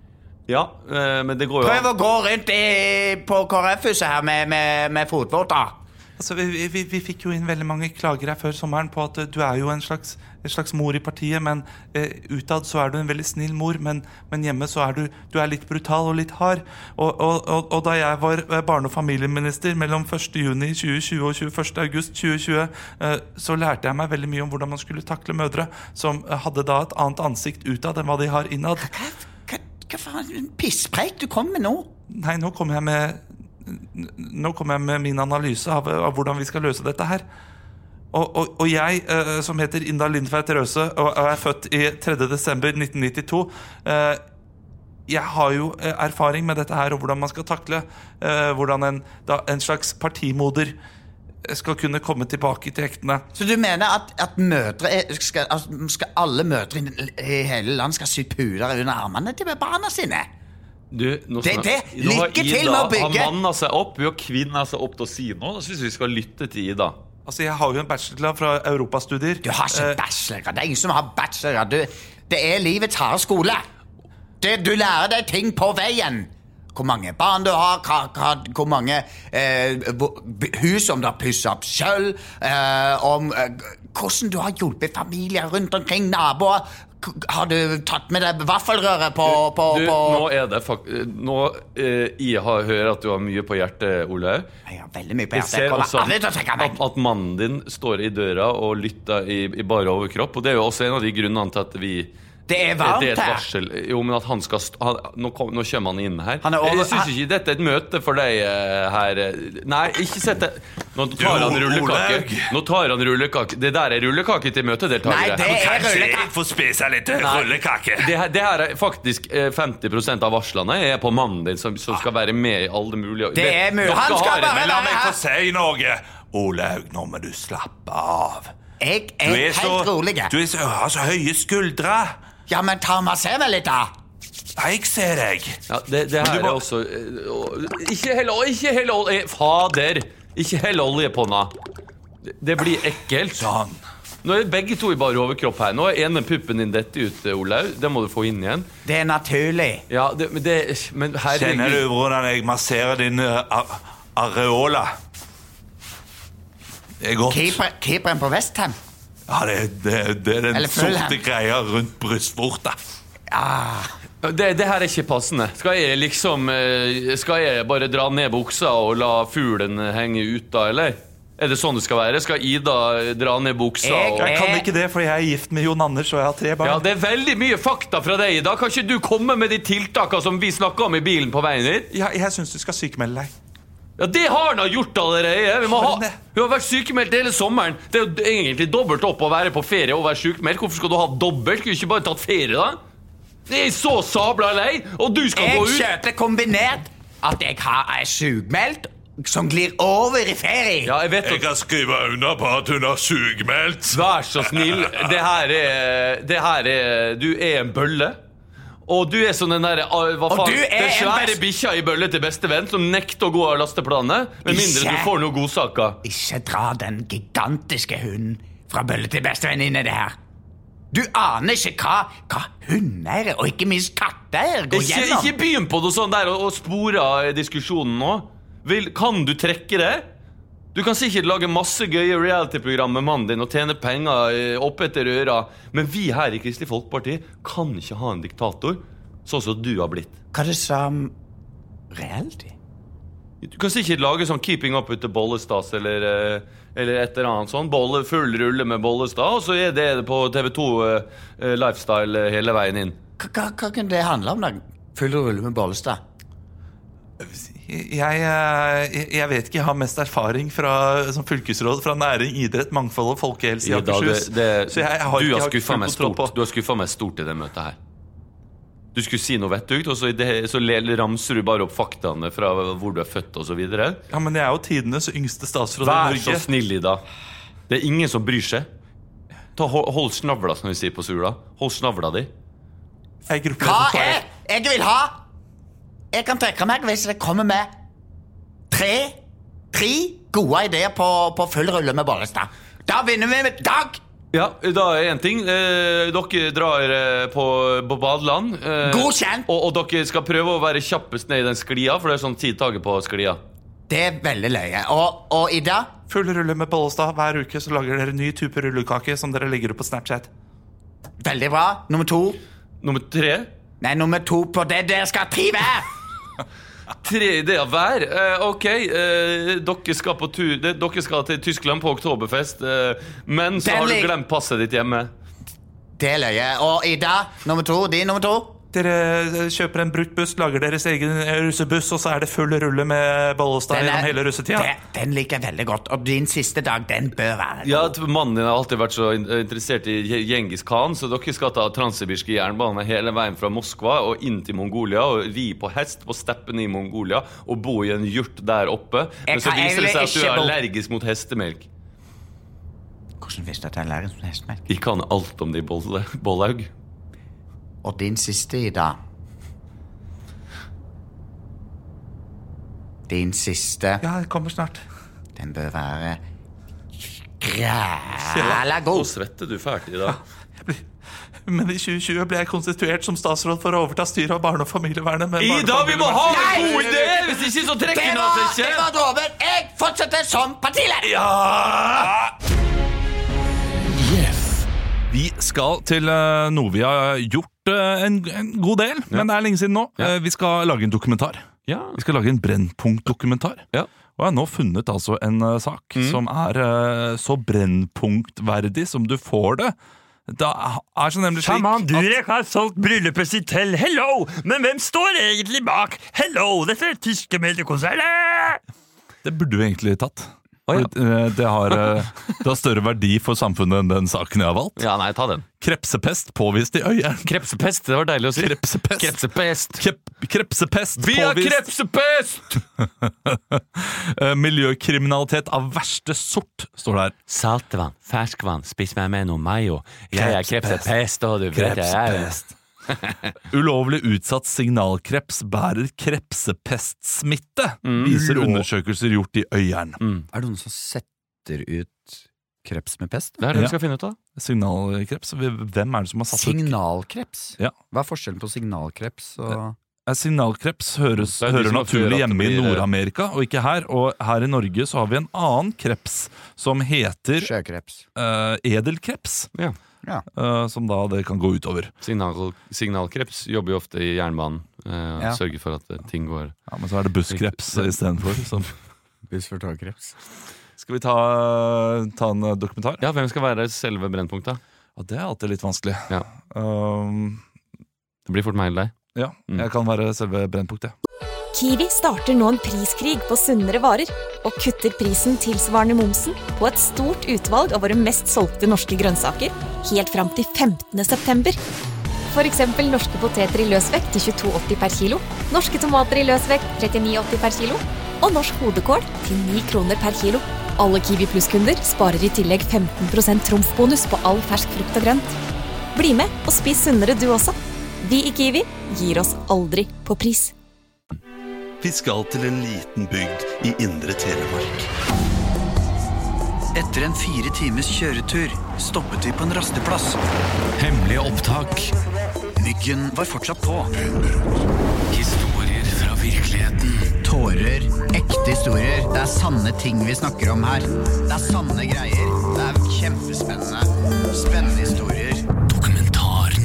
Ja, men det går jo... Prøv å gå rundt i, på K R F-huset her med, med, med fotvorter. Altså, vi, vi, vi fikk jo inn veldig mange klager her før sommeren på at uh, du er jo en slags, en slags mor i partiet, men uh, utad så er du en veldig snill mor, men, men hjemme så er du, du er litt brutal og litt hard. Og, og, og, og da jeg var barne- og familieminister mellom første juni tjue tjue og tjueførste august tjue tjue, uh, så lærte jeg meg veldig mye om hvordan man skulle takle mødre, som uh, hadde da et annet ansikt utad enn hva de har innad. Hva, hva, hva faen, pisspreik du kom med nå? Nei, nå kommer jeg med... Nå kommer jeg med min analyse av, av hvordan vi skal løse dette her. Og, og, og jeg, eh, som heter Inda Lindtveit Røse, og, og er født i tredje desember nitten nittito, eh, jeg har jo erfaring med dette her, og hvordan man skal takle eh, hvordan en, da, en slags partimoder skal kunne komme tilbake til ektene. Så du mener at, at mødre skal, skal alle mødre i hele land skal sy puder under armene til barna sine? Du, nå det, det, lykke til med å bygge. Han mannet seg opp, vi har kvinnet seg opp til å si noe. Da synes vi skal lytte til Ida. Altså, jeg har jo en bachelor fra Europastudier. Du har ikke bachelor, det er ingen som har bachelor. Du, det er livets harde skole. Det, du lærer deg ting på veien. Hvor mange barn du har, hva, hva, hvor mange eh, hus om du har pusset opp selv, eh, om eh, hvordan du har hjulpet familier rundt omkring, naboer. Har du tatt med deg vaffelrøret på... på, du, på... Nå er det faktisk... Nå, eh, jeg har hørt at du har mye på hjertet, Ole. Jeg har veldig mye på hjertet. Jeg ser også at, at mannen din står i døra og lytter i, i bare overkropp, og det er jo også en av de grunnene til at vi... Det er varmt det er et her. varsel. Jo, men at han skal... Han, nå, kom, nå kommer han inn her. Han over, jeg synes ikke dette er et møte for deg uh, her. Nei, ikke sett det. Nå tar han rullekake. Nå tar han rullekake. Det der er rullekake til møtedeltakere. Nei, det er rullekake. Jeg får spise litt rullekake. Det her, det her er faktisk femti prosent av varslene er på mannen din som, som skal være med i alle mulige... Det er mulig. Han skal bare la meg få si noe. Olaug, nå må du slappe av. Jeg er, er helt så, rolig. Du er så, har så høye skuldre. Ja, men ta meg se meg litt da. Jeg ser deg. Ja, det, det her må... er også uh, Ikke hell Ikke hell olje. Fader. Ikke hell olje på henne. Det, det blir ekkelt. Sånn. Nå er begge to i bare overkropp her. Nå er ene puppen din dette ut, Olaug. Det må du få inn igjen. Det er naturlig. Ja, det, men det men herregud. Kjenner du hvordan jeg masserer din uh, areola? Det er godt. Keeper, keeperen på Westham. Ja, det, det, det er den Eller Fulham. sorte greia rundt brystvorta. Ah. Det, det her er ikke passende. Skal jeg liksom eh, Skal jeg bare dra ned buksa og la fuglen henge ut da, eller? Er det sånn det skal være? Skal Ida dra ned buksa? Jeg- Og... Jeg kan ikke det, for jeg er gift med Jon Anders, og jeg har tre barn. Ja, det er veldig mye fakta fra deg, Ida. Kan ikke du komme med de tiltakene som vi snakket om i bilen på veien hit? Jeg, jeg synes du skal sykemelde deg. Ja, det har han gjort allerede. Vi må Har ha... han det? Hun har vært sykemeldt hele sommeren. Det er jo egentlig dobbelt opp å være på ferie og være sykemeldt. Hvorfor skal du ha dobbelt? Kunne du ikke bare tatt ferie da? Jeg er så sabla lei, og du skal Jeg gå ut. kjøper kombinert at jeg har er sykmeldt som glir over i ferie. Ja, jeg vet Jeg at... kan skrive under på at hun har sugmeldt. Vær så snill. Det her er... Det her er... Du er en bølle. Og du er sånn den der... ah, Hva Og faen? du er Den en svære best- bikkja i bølle til beste venn som nekter å gå av lasteplanet, med mindre Ikke. du får noen godsaker. Ikke dra den gigantiske hunden fra bølle til bestevenninne det her. Du aner ikke hva, hva hundeeiere og ikke minst katteeiere går Ikke, gjennom. ikke begynn på noe sånn der og, og spore av diskusjonen nå. Vil, kan du trekke det? Du kan sikkert lage masse gøye reality-program med mannen din og tjene penger eh, opp etter øra, men vi her i Kristelig Folkeparti kan ikke ha en diktator sånn som du har blitt. Hva er det som reality? Du kan sikkert lage sånn Keeping Up With The Bollestads eller, eh, eller et eller annet sånn bolle, full rulle med Bollestad, og så er det på T V to eh, Lifestyle eh, hele veien inn. Hva, hva, hva kan det handle om da? Full rulle med Bollestad. Jeg, jeg, jeg vet ikke, jeg har mest erfaring fra, som fylkesråd fra næring, idrett, mangfold og folkehelse i Ida, Akershus. det, det, Så jeg, jeg har du ikke, har jeg ikke skuffa full meg kontroll på. stort. Du har skuffa meg stort i det møtet her. Du skulle si noe vettugt, og så, i det, så le- ramser du bare opp faktaene fra hvor du er født og så videre. Ja, men jeg er jo tidenes yngste statsråd i Vær så Norge. snill, Ida. Det er ingen som bryr seg. Ta, hold, hold snavla, som vi sier på Sula. Hold snavla di. Jeg er Hva gruppeleder for er jeg vil ha? Jeg kan trekke meg hvis jeg kommer med tre, tre gode ideer på, på full rulle med Bollestad. Da vinner vi med dag! Ja, da er en ting. Eh, dere drar eh, på, på badeland. Eh, Godkjent. Og, og dere skal prøve å være kjappest ned i den sklia, for det er sånn tid taget på sklia. Det er veldig løye. Og, og Ida? Full rulle med Bollestad. Hver uke så lager dere en ny type rullekake som dere legger opp på Snapchat. Veldig bra. Nummer to. Nummer tre. Nei, nummer to på det der skal tre være. Tre ideer hver. Eh, ok, eh, dere skal på tur det, Dere skal til Tyskland på oktoberfest, eh, men så Den har du lig- glemt passet ditt hjemme. Det er løye. Og Ida, nummer to. De nummer to. Dere kjøper en brukt buss, lager deres egen russebuss, og så er det full rulle med Bollestad Den er- gjennom hele russetida. det- Den liker jeg veldig godt. Og din siste dag, den bør være Ja, god. at Mannen din har alltid vært så in- interessert i Gje- Genghis Khan, så dere skal ta transsibirske jernbane hele veien fra Moskva og inn til Mongolia og ri på hest på steppene i Mongolia og bo i en jurt der oppe. Men Jeg så kan- jeg viser det vil seg at du ikke er bo- allergisk mot hestemelk. Hvordan visste du at jeg lærer som hestemelk? Vi kan alt om de bolle, Bollaug. Og din siste, Ida. Din siste, Ja, det kommer snart. den bør være græla Nå god. svetter du fælt i dag. Men i tjue tjue ble jeg konstituert som statsråd for å overta styret av barne- og familievernet. men barne- Ida, og vi må ha en familievernet- god idé! Hvis ikke så trekker Det vi var, oss det ikke. var dråpen. Jeg fortsetter som partileder. Vi skal til eh, noe vi har gjort eh, en, en god del, men det er lenge siden nå. Eh, vi skal lage en dokumentar. Ja. Vi skal lage en Brennpunkt-dokumentar. Ja. Og jeg har nå funnet altså en eh, sak som er eh, så brennpunktverdig som du får det. Det er så nemlig slik Shaman at Durek har solgt bryllupet sitt til Hello, men hvem står egentlig bak Hello? Dette er tyske mediekonsernet! det burde vi egentlig tatt. Å, ja. det, det, har, eh, det har større verdi for samfunnet enn den saken jeg har valgt. Ja, nei, ta den. Krepsepest påvist i Øyeren. Krepsepest, det var deilig å si. Krepsepest. Krepsepest. Krep, krepsepest Vi har påvist. krepsepest! Eh, Miljøkriminalitet av verste sort, står det her. Saltvann, ferskvann, spis meg med noe mayo. Jeg er krepsepest, og du vet jeg er Krepsepest. Ulovlig utsatt signalkreps bærer krepsepestsmitte, viser undersøkelser gjort i Øyeren. Er det noen som setter ut Kreps med pest? Det er det vi skal finne ut av. Signalkreps. Hvem er det som har satt ut? Signalkreps? Ja. Hva er forskjellen på signalkreps og... Signalkreps høres, Det er de hører som naturlig gjør at det hjemme i blir- Nord-Amerika, og ikke her. Og her i Norge så har vi en annen kreps som heter Sjøkreps. eh, edelkreps. Ja. Ja. eh, som da det kan gå utover. Signal, signalkreps jobber jo ofte i jernbanen. Eh, Ja. Sørger for at eh, ting går. Ja, men så er det busskreps istedenfor. Som... Buss for togkreps. Skal vi ta, ta en dokumentar? Ja, hvem skal være selve brennpunktet? Ja, det er alltid litt vanskelig. Ja. Um, Det blir fort meg eller deg. ja, jeg kan være selve brennpunktet. Kiwi starter nå en priskrig på sunnere varer og kutter prisen tilsvarende momsen på et stort utvalg av våre mest solgte norske grønnsaker helt fram til femtende september. For eksempel norske poteter i løsvekt til tjueto åtti per kilo, norske tomater i løsvekt trettini åtti per kilo, og norsk hodekål til ni kroner per kilo. Alle Kiwi Plus-kunder sparer i tillegg femten prosent trumfbonus på all fersk frukt og grønt. Bli med og spis sunnere du også. Vi i Kiwi gir oss aldri på pris. Vi skal til en liten bygd i Indre Telemark. Etter en fire times kjøretur stoppet vi på en rasteplass. Hemmelige opptak. Myggen var fortsatt på. Historier fra virkeligheten. Tårer, ekte historier. Det er sanne ting vi snakker om her. Det er sanne greier. Det er kjempespennende. Spennende historier. Dokumentaren.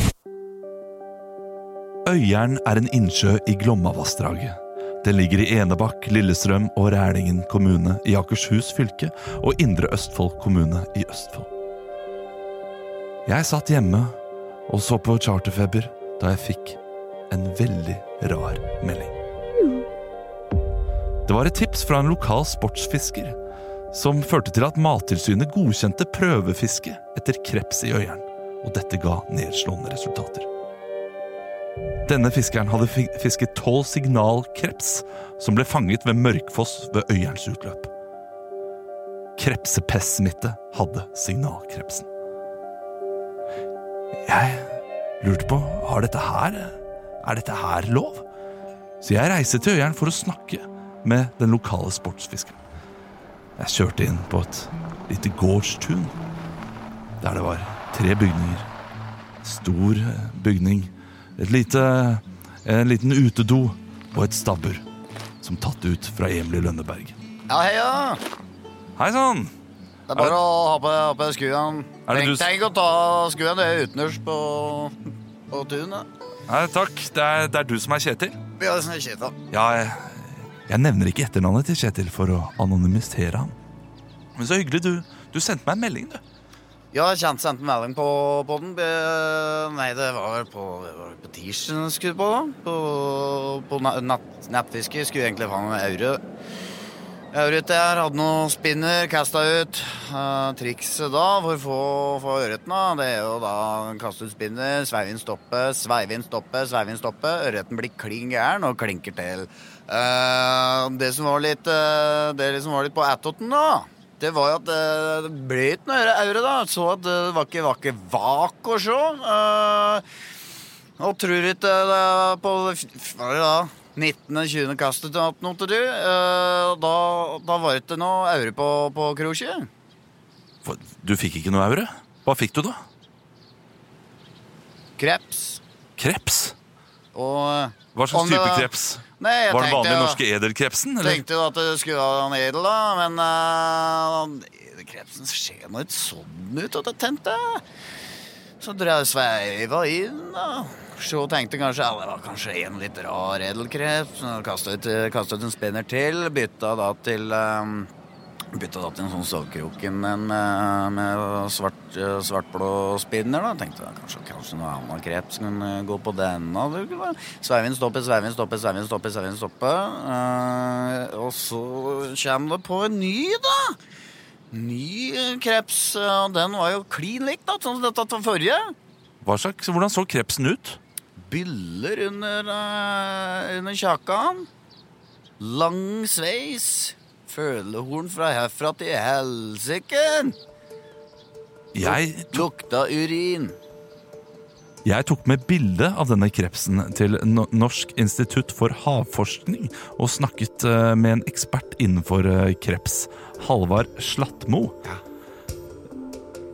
Øyeren er en innsjø i Glomma-vassdraget. Den ligger i Enebakk, Lillestrøm og Rælingen kommune i Akershus fylke og Indre Østfold kommune i Østfold. Jeg satt hjemme og så på Charterfeber da jeg fikk en veldig rar melding. Det var et tips fra en lokal sportsfisker som førte til at Mattilsynet godkjente prøvefiske etter kreps i Øyeren, og dette ga nedslående resultater. Denne fiskeren hadde fisket tolv signalkreps som ble fanget ved Mørkfoss ved Øyerens utløp. Krepsepestsmitte hadde signalkrepsen. Jeg lurte på, har dette her, er dette her lov? Så jeg reiste til Øyeren for å snakke med den lokale sportsfiskeren. Jeg kjørte inn på et lite gårdstun, der det var tre bygninger. Stor bygning, et lite, en liten utedo og et stabbur som tatt ut fra Emil Lønneberg. Ja, hei ja. Hei sånn. Det er bare å ha på, ha på skuen. Er det Tenk, du- tenk å ta skuen, det er utenørs på, på tunet. Nei, takk. Det er, det er du som er Kjetil. Ja, det er sånn Kjetil. Ja, jeg, jeg nevner ikke etternavnet til Kjetil for å anonymisere ham. Men så hyggelig, du, du sendte meg en melding, du. Ja, jeg kjente sendte en melding på, på den. Be- Nei, det var vel på, det var på tirsdag jeg skulle på da. På, på natt, nettfiske. Skulle egentlig få en euro. Euro ut der, hadde noen spinner, kastet ut. Uh, trikset da, for å få, få ørreten da, det er jo da kaste ut spinner, sveiv inn stoppe, sveiv inn stoppe, sveiv inn stoppe. Ørreten blir kling gæren og klinker til. Uh, det som var litt, uh, det som var litt på attotten da, det var jo at det ble ikke noe euro da. Så at det var ikke, var ikke vak å se. Uh, og tror ikke det på hva er det da, nittende tjuende kastet til noe til du. Uh, da, da var det ikke noe euro på, på krosje. Du fikk ikke noe euro? Hva fikk du da? Kreps. Kreps? Og, Hva slags om det type var- kreps? Nei, jeg var det tenkte vanlige jo- norske edelkrepsen? Eller? Tenkte jo at det skulle være en edel da, men uh, krepsen ser noe litt sånn ut, og det tenkte jeg. Så drev jeg sveiva inn da. Så tenkte jeg kanskje, ja, det var kanskje en litt rar edelkreps. Kastet ut, kastet ut en spinner til, bytta da til... Um, bytta da til en sånn sovkroken med, med svart, svartblå spinner da. Tenkte jeg kanskje, kanskje noe annet kreps kan gå på denne. Sveivin stoppe, sveivin stoppe, sveivin stoppe, sveivin stoppe. Uh, og så kommer det på en ny da. Ny kreps, og den var jo klin lik da, sånn som dette var forrige. Hva slags, hvordan så krepsen ut? Byller under, uh, under kjakan. Lang sveis. Følehorn fra herfra til helsiken. Jeg lukta urin. Jeg tok med bilde av denne krepsen til No- Norsk institutt for havforskning og snakket eh, med en ekspert innenfor eh, kreps, Halvard Slattmo.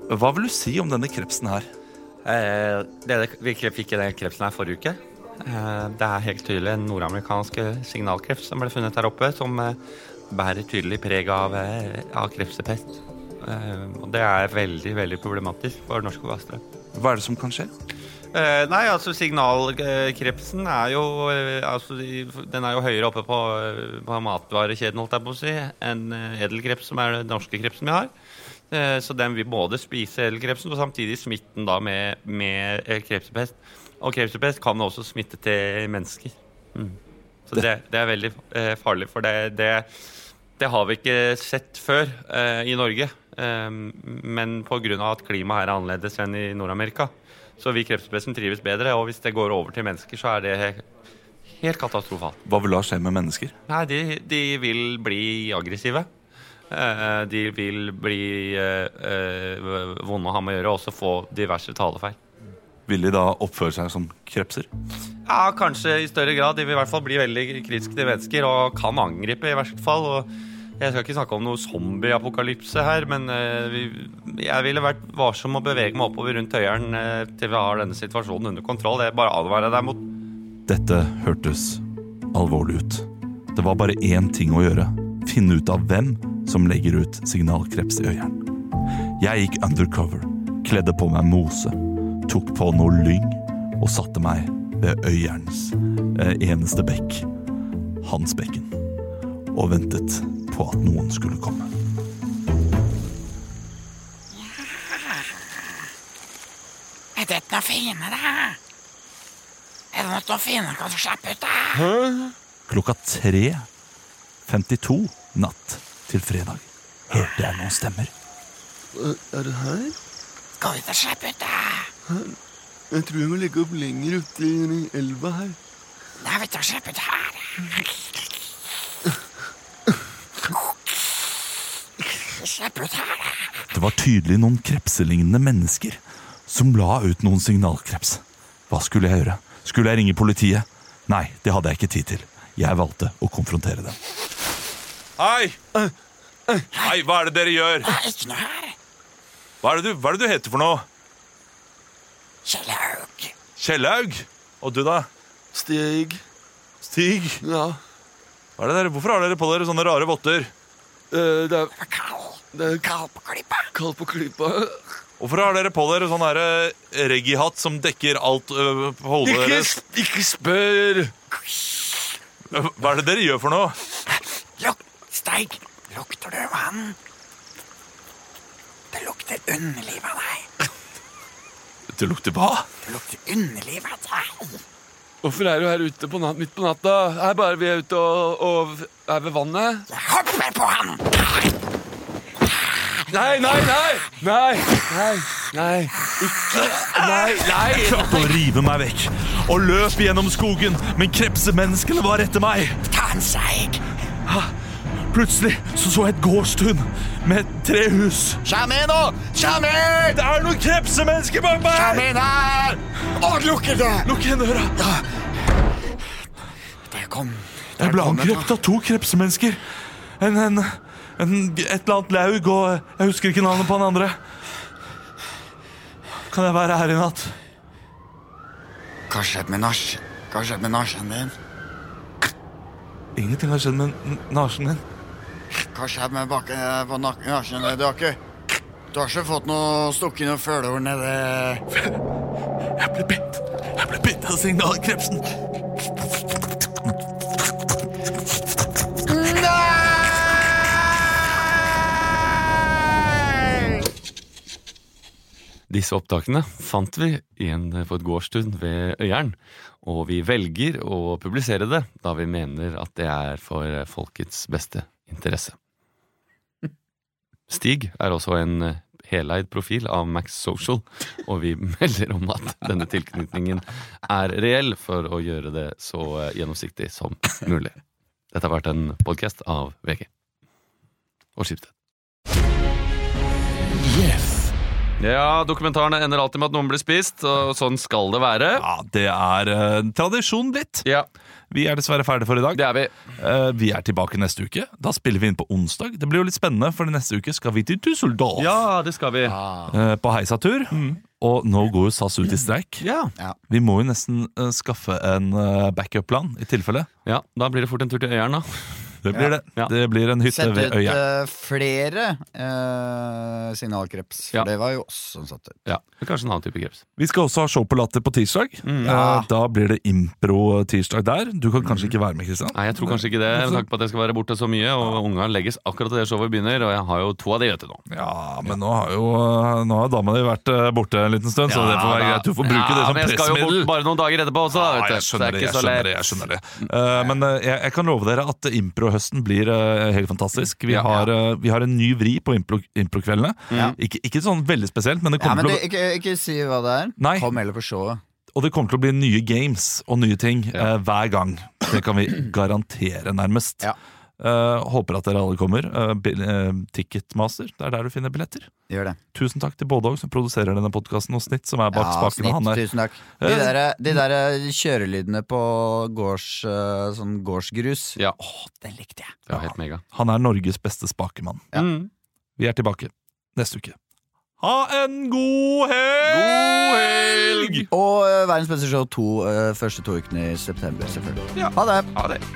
Hva vil du si om denne krepsen her? Eh, det vi fikk i den krepsen her forrige uke, eh, det er helt tydelig en nordamerikansk signalkreps som ble funnet her oppe, som eh, bærer tydelig preg av, eh, av krepsepest. Eh, og det er veldig, veldig problematisk for norske vassdrag. Hva er det som kan skje? Eh, nei, altså signalkrepsen er jo, eh, altså, den er jo høyere oppe på, på matvarekjeden, holdt jeg på å si, enn edelkreps, som er den norske krepsen vi har. Eh, så den vil både spise edelkrepsen og samtidig smitte den da med, med eh, krepsepest. Og krepsepest kan også smitte til mennesker. Mm. Så det, det er veldig eh, farlig, for det, det, det har vi ikke sett før eh, i Norge. Eh, men på grunn av at klimaet er annerledes enn i Nord-Amerika, så vil krepsepesten trives bedre, og hvis det går over til mennesker, så er det helt katastrofalt. Hva vil da skje med mennesker? Nei, de, de vil bli aggressive. Uh, de vil bli uh, uh, vonde å ha med å gjøre, og også få diverse talefeil. Vil de da oppføre seg som krepser? Ja, kanskje i større grad. De vil i hvert fall bli veldig kritiske til mennesker, og kan angripe i verste fall. Og jeg skal ikke snakke om noe zombie-apokalypse her, men uh, vi, jeg ville vært varsom å bevege meg oppover rundt Øyeren uh, til vi har denne situasjonen under kontroll. Det er bare advarer deg mot. Dette hørtes alvorlig ut. Det var bare én ting å gjøre. Finne ut av hvem som legger ut signalkreps i Øyeren. Jeg gikk undercover, kledde på meg mose, tok på noe lyng og satte meg ved Øyerens eh, eneste bekk, Hansbekken, og ventet på at noen skulle komme. Er det noe fine da? Er det noe fine kan du slippe ut da? Hæ? Klokka tre femtito natt til fredag hørte jeg noen stemmer. Er det her? Skal vi ikke slippe ut da? Hæ? Jeg tror jeg må legge opp lenger ute i elva her. Nei, vi tar slippe ut her. Slipp ut her. Det var tydelig noen krepselignende mennesker som la ut noen signalkreps. Hva skulle jeg gjøre? Skulle jeg ringe politiet? Nei, det hadde jeg ikke tid til. Jeg valgte å konfrontere dem. Hei! Hei, hva er det dere gjør? Ikke noe her. Hva er det du, hva er det du heter for noe? Kjellaug. Kjellaug? Og du da? Stig. Stig? Ja. Hva er det dere? Hvorfor har dere på dere sånne rare votter? Uh, det er... Kall. Det er... Kall på klippa. Kall på klippa. Hvorfor har dere på dere sånn her reggae-hatt som dekker alt uh, på hodet ikke, deres? Ikke spør! Hva er det dere gjør for noe? Luk, Steig, lukter du vann? Det lukter underliv av deg. Det lukter hva? Det lukter underliv av deg. Hvorfor er du her ute på natt, midt på natta? Her bare vi er ute og, og er ved vannet. Jeg hopper på han! Nei, nei, nei! Nei, nei, nei. Ikke, nei, nei. Jeg klarte å rive meg vekk og løp gjennom skogen, men krepsemenneskene var etter meg. Ta en seig. Plutselig så så jeg et gårdstun med tre hus. Kjem inn nå! Kjem inn! Det er noen krepsemennesker bak meg! Kjem inn her! Og lukk det! Lukk igjen døra. Ja. Det kom. Jeg ble angrepet av to krepsemennesker. En, en, en, et eller annet laug, og jeg husker ikke navnet på den andre. Kan jeg være her i natt? Hva skjedde med nasj? Hva skjedde med nasjen din? Ingenting har skjedd med nasjen din. Hva skjedde med bakken på nasjen din? Du har ikke, du har ikke fått noe stukket noe følehorn nede? Jeg ble bitt. Jeg ble bitt av signalkrepsen. Disse opptakene fant vi igjen på et gårdstun ved Øyeren, og vi velger å publisere det da vi mener at det er for folkets beste interesse. Stig er også en heleid profil av Max Social, og vi melder om at denne tilknytningen er reell for å gjøre det så gjennomsiktig som mulig. Dette har vært en podcast av V G og Schibsted. Yes. Ja, dokumentarene ender alltid med at noen blir spist, og sånn skal det være. Ja, det er uh, tradisjon blitt. Ja. Vi er dessverre ferdige for i dag. Det er vi. Uh, vi er tilbake neste uke. Da spiller vi inn på onsdag. Det blir jo litt spennende, for neste uke skal vi til Düsseldorf. Ja, det skal vi. Ah. Uh, på heisatur. Mm. Og nå går jo S A S ut i streik. Ja. Ja. Vi må jo nesten uh, skaffe en uh, backup-plan i tilfelle. Ja, da blir det fort en tur til Øyeren da. Det blir det. Ja. Det blir en hytte Sett ved ut øya. uh, flere uh, signalkreps, for Ja. det var jo oss som satt ut. Ja, det er kanskje en annen type kreps. Vi skal også ha show på Latter på tirsdag. Mm. Uh, da blir det impro-tirsdag der. Du kan kanskje ikke være med, Kristian? Nei, jeg tror kanskje ikke det. Med tanke på at jeg skal være borte så mye, og unga legges akkurat til det showet begynner, og jeg har jo to av de vet du nå. Ja, men nå har jo Nå har dama di vært uh, borte en liten stund, så Ja, det får være da. greit. Du får bruke Ja, det som men jeg skal jo pressmiddel. bort bare noen dager etterpå også, da, vet Ja, du. jeg Så skjønner det, det er jeg ikke så skjønner lett. det, jeg skjønner det. Uh, men uh, jeg, jeg kan love dere at impro-høsten blir uh, helt fantastisk. Vi, Ja. har, uh, vi har en ny vri på impro- impro-kveldene. Ja. Ikke, ikke sånn veldig spesielt, men det Ja, kommer men til det, å ikke, ikke si hva det er. Nei. Kom heller på showet. Og det kommer til å bli nye games og nye ting Ja. uh, hver gang. Det kan vi garantere, nærmest. Ja. Uh, håper at dere alle kommer. Uh, bil- uh, Ticketmaster, det er der du finner billetter. Gjør det. Tusen takk til Bådog som produserer denne podcasten, og Snitt som er bak Ja, spakene. snitt, Han er tusen takk. De der, de der kjørelydene på gårds, uh, sånn gårdsgrus. Ja. Åh, den likte jeg. Det var helt mega. Han er Norges beste spakemann. Ja. Mm. Vi er tilbake neste uke. Ha en god helg! God helg! Og uh, Verdens beste show to, uh, første to ukene i september, selvfølgelig. Ja. Ha det! Ha det.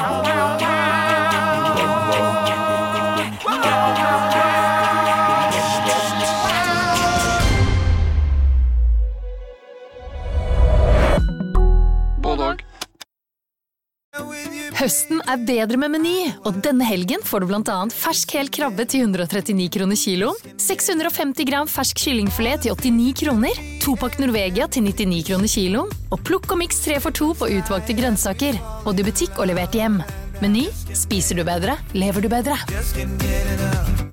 Høsten er bedre med Meny, og denne helgen får du blant annet fersk hel krabbe til hundre og trettini kroner kiloen, seks hundre og femti gram fersk kyllingfilet til åttini kroner, topakk Norvegia til nittini kroner kiloen, og plukk og miks tre for to på utvalgte grønnsaker, både i butikk og levert hjem. Meny, spiser du bedre, lever du bedre.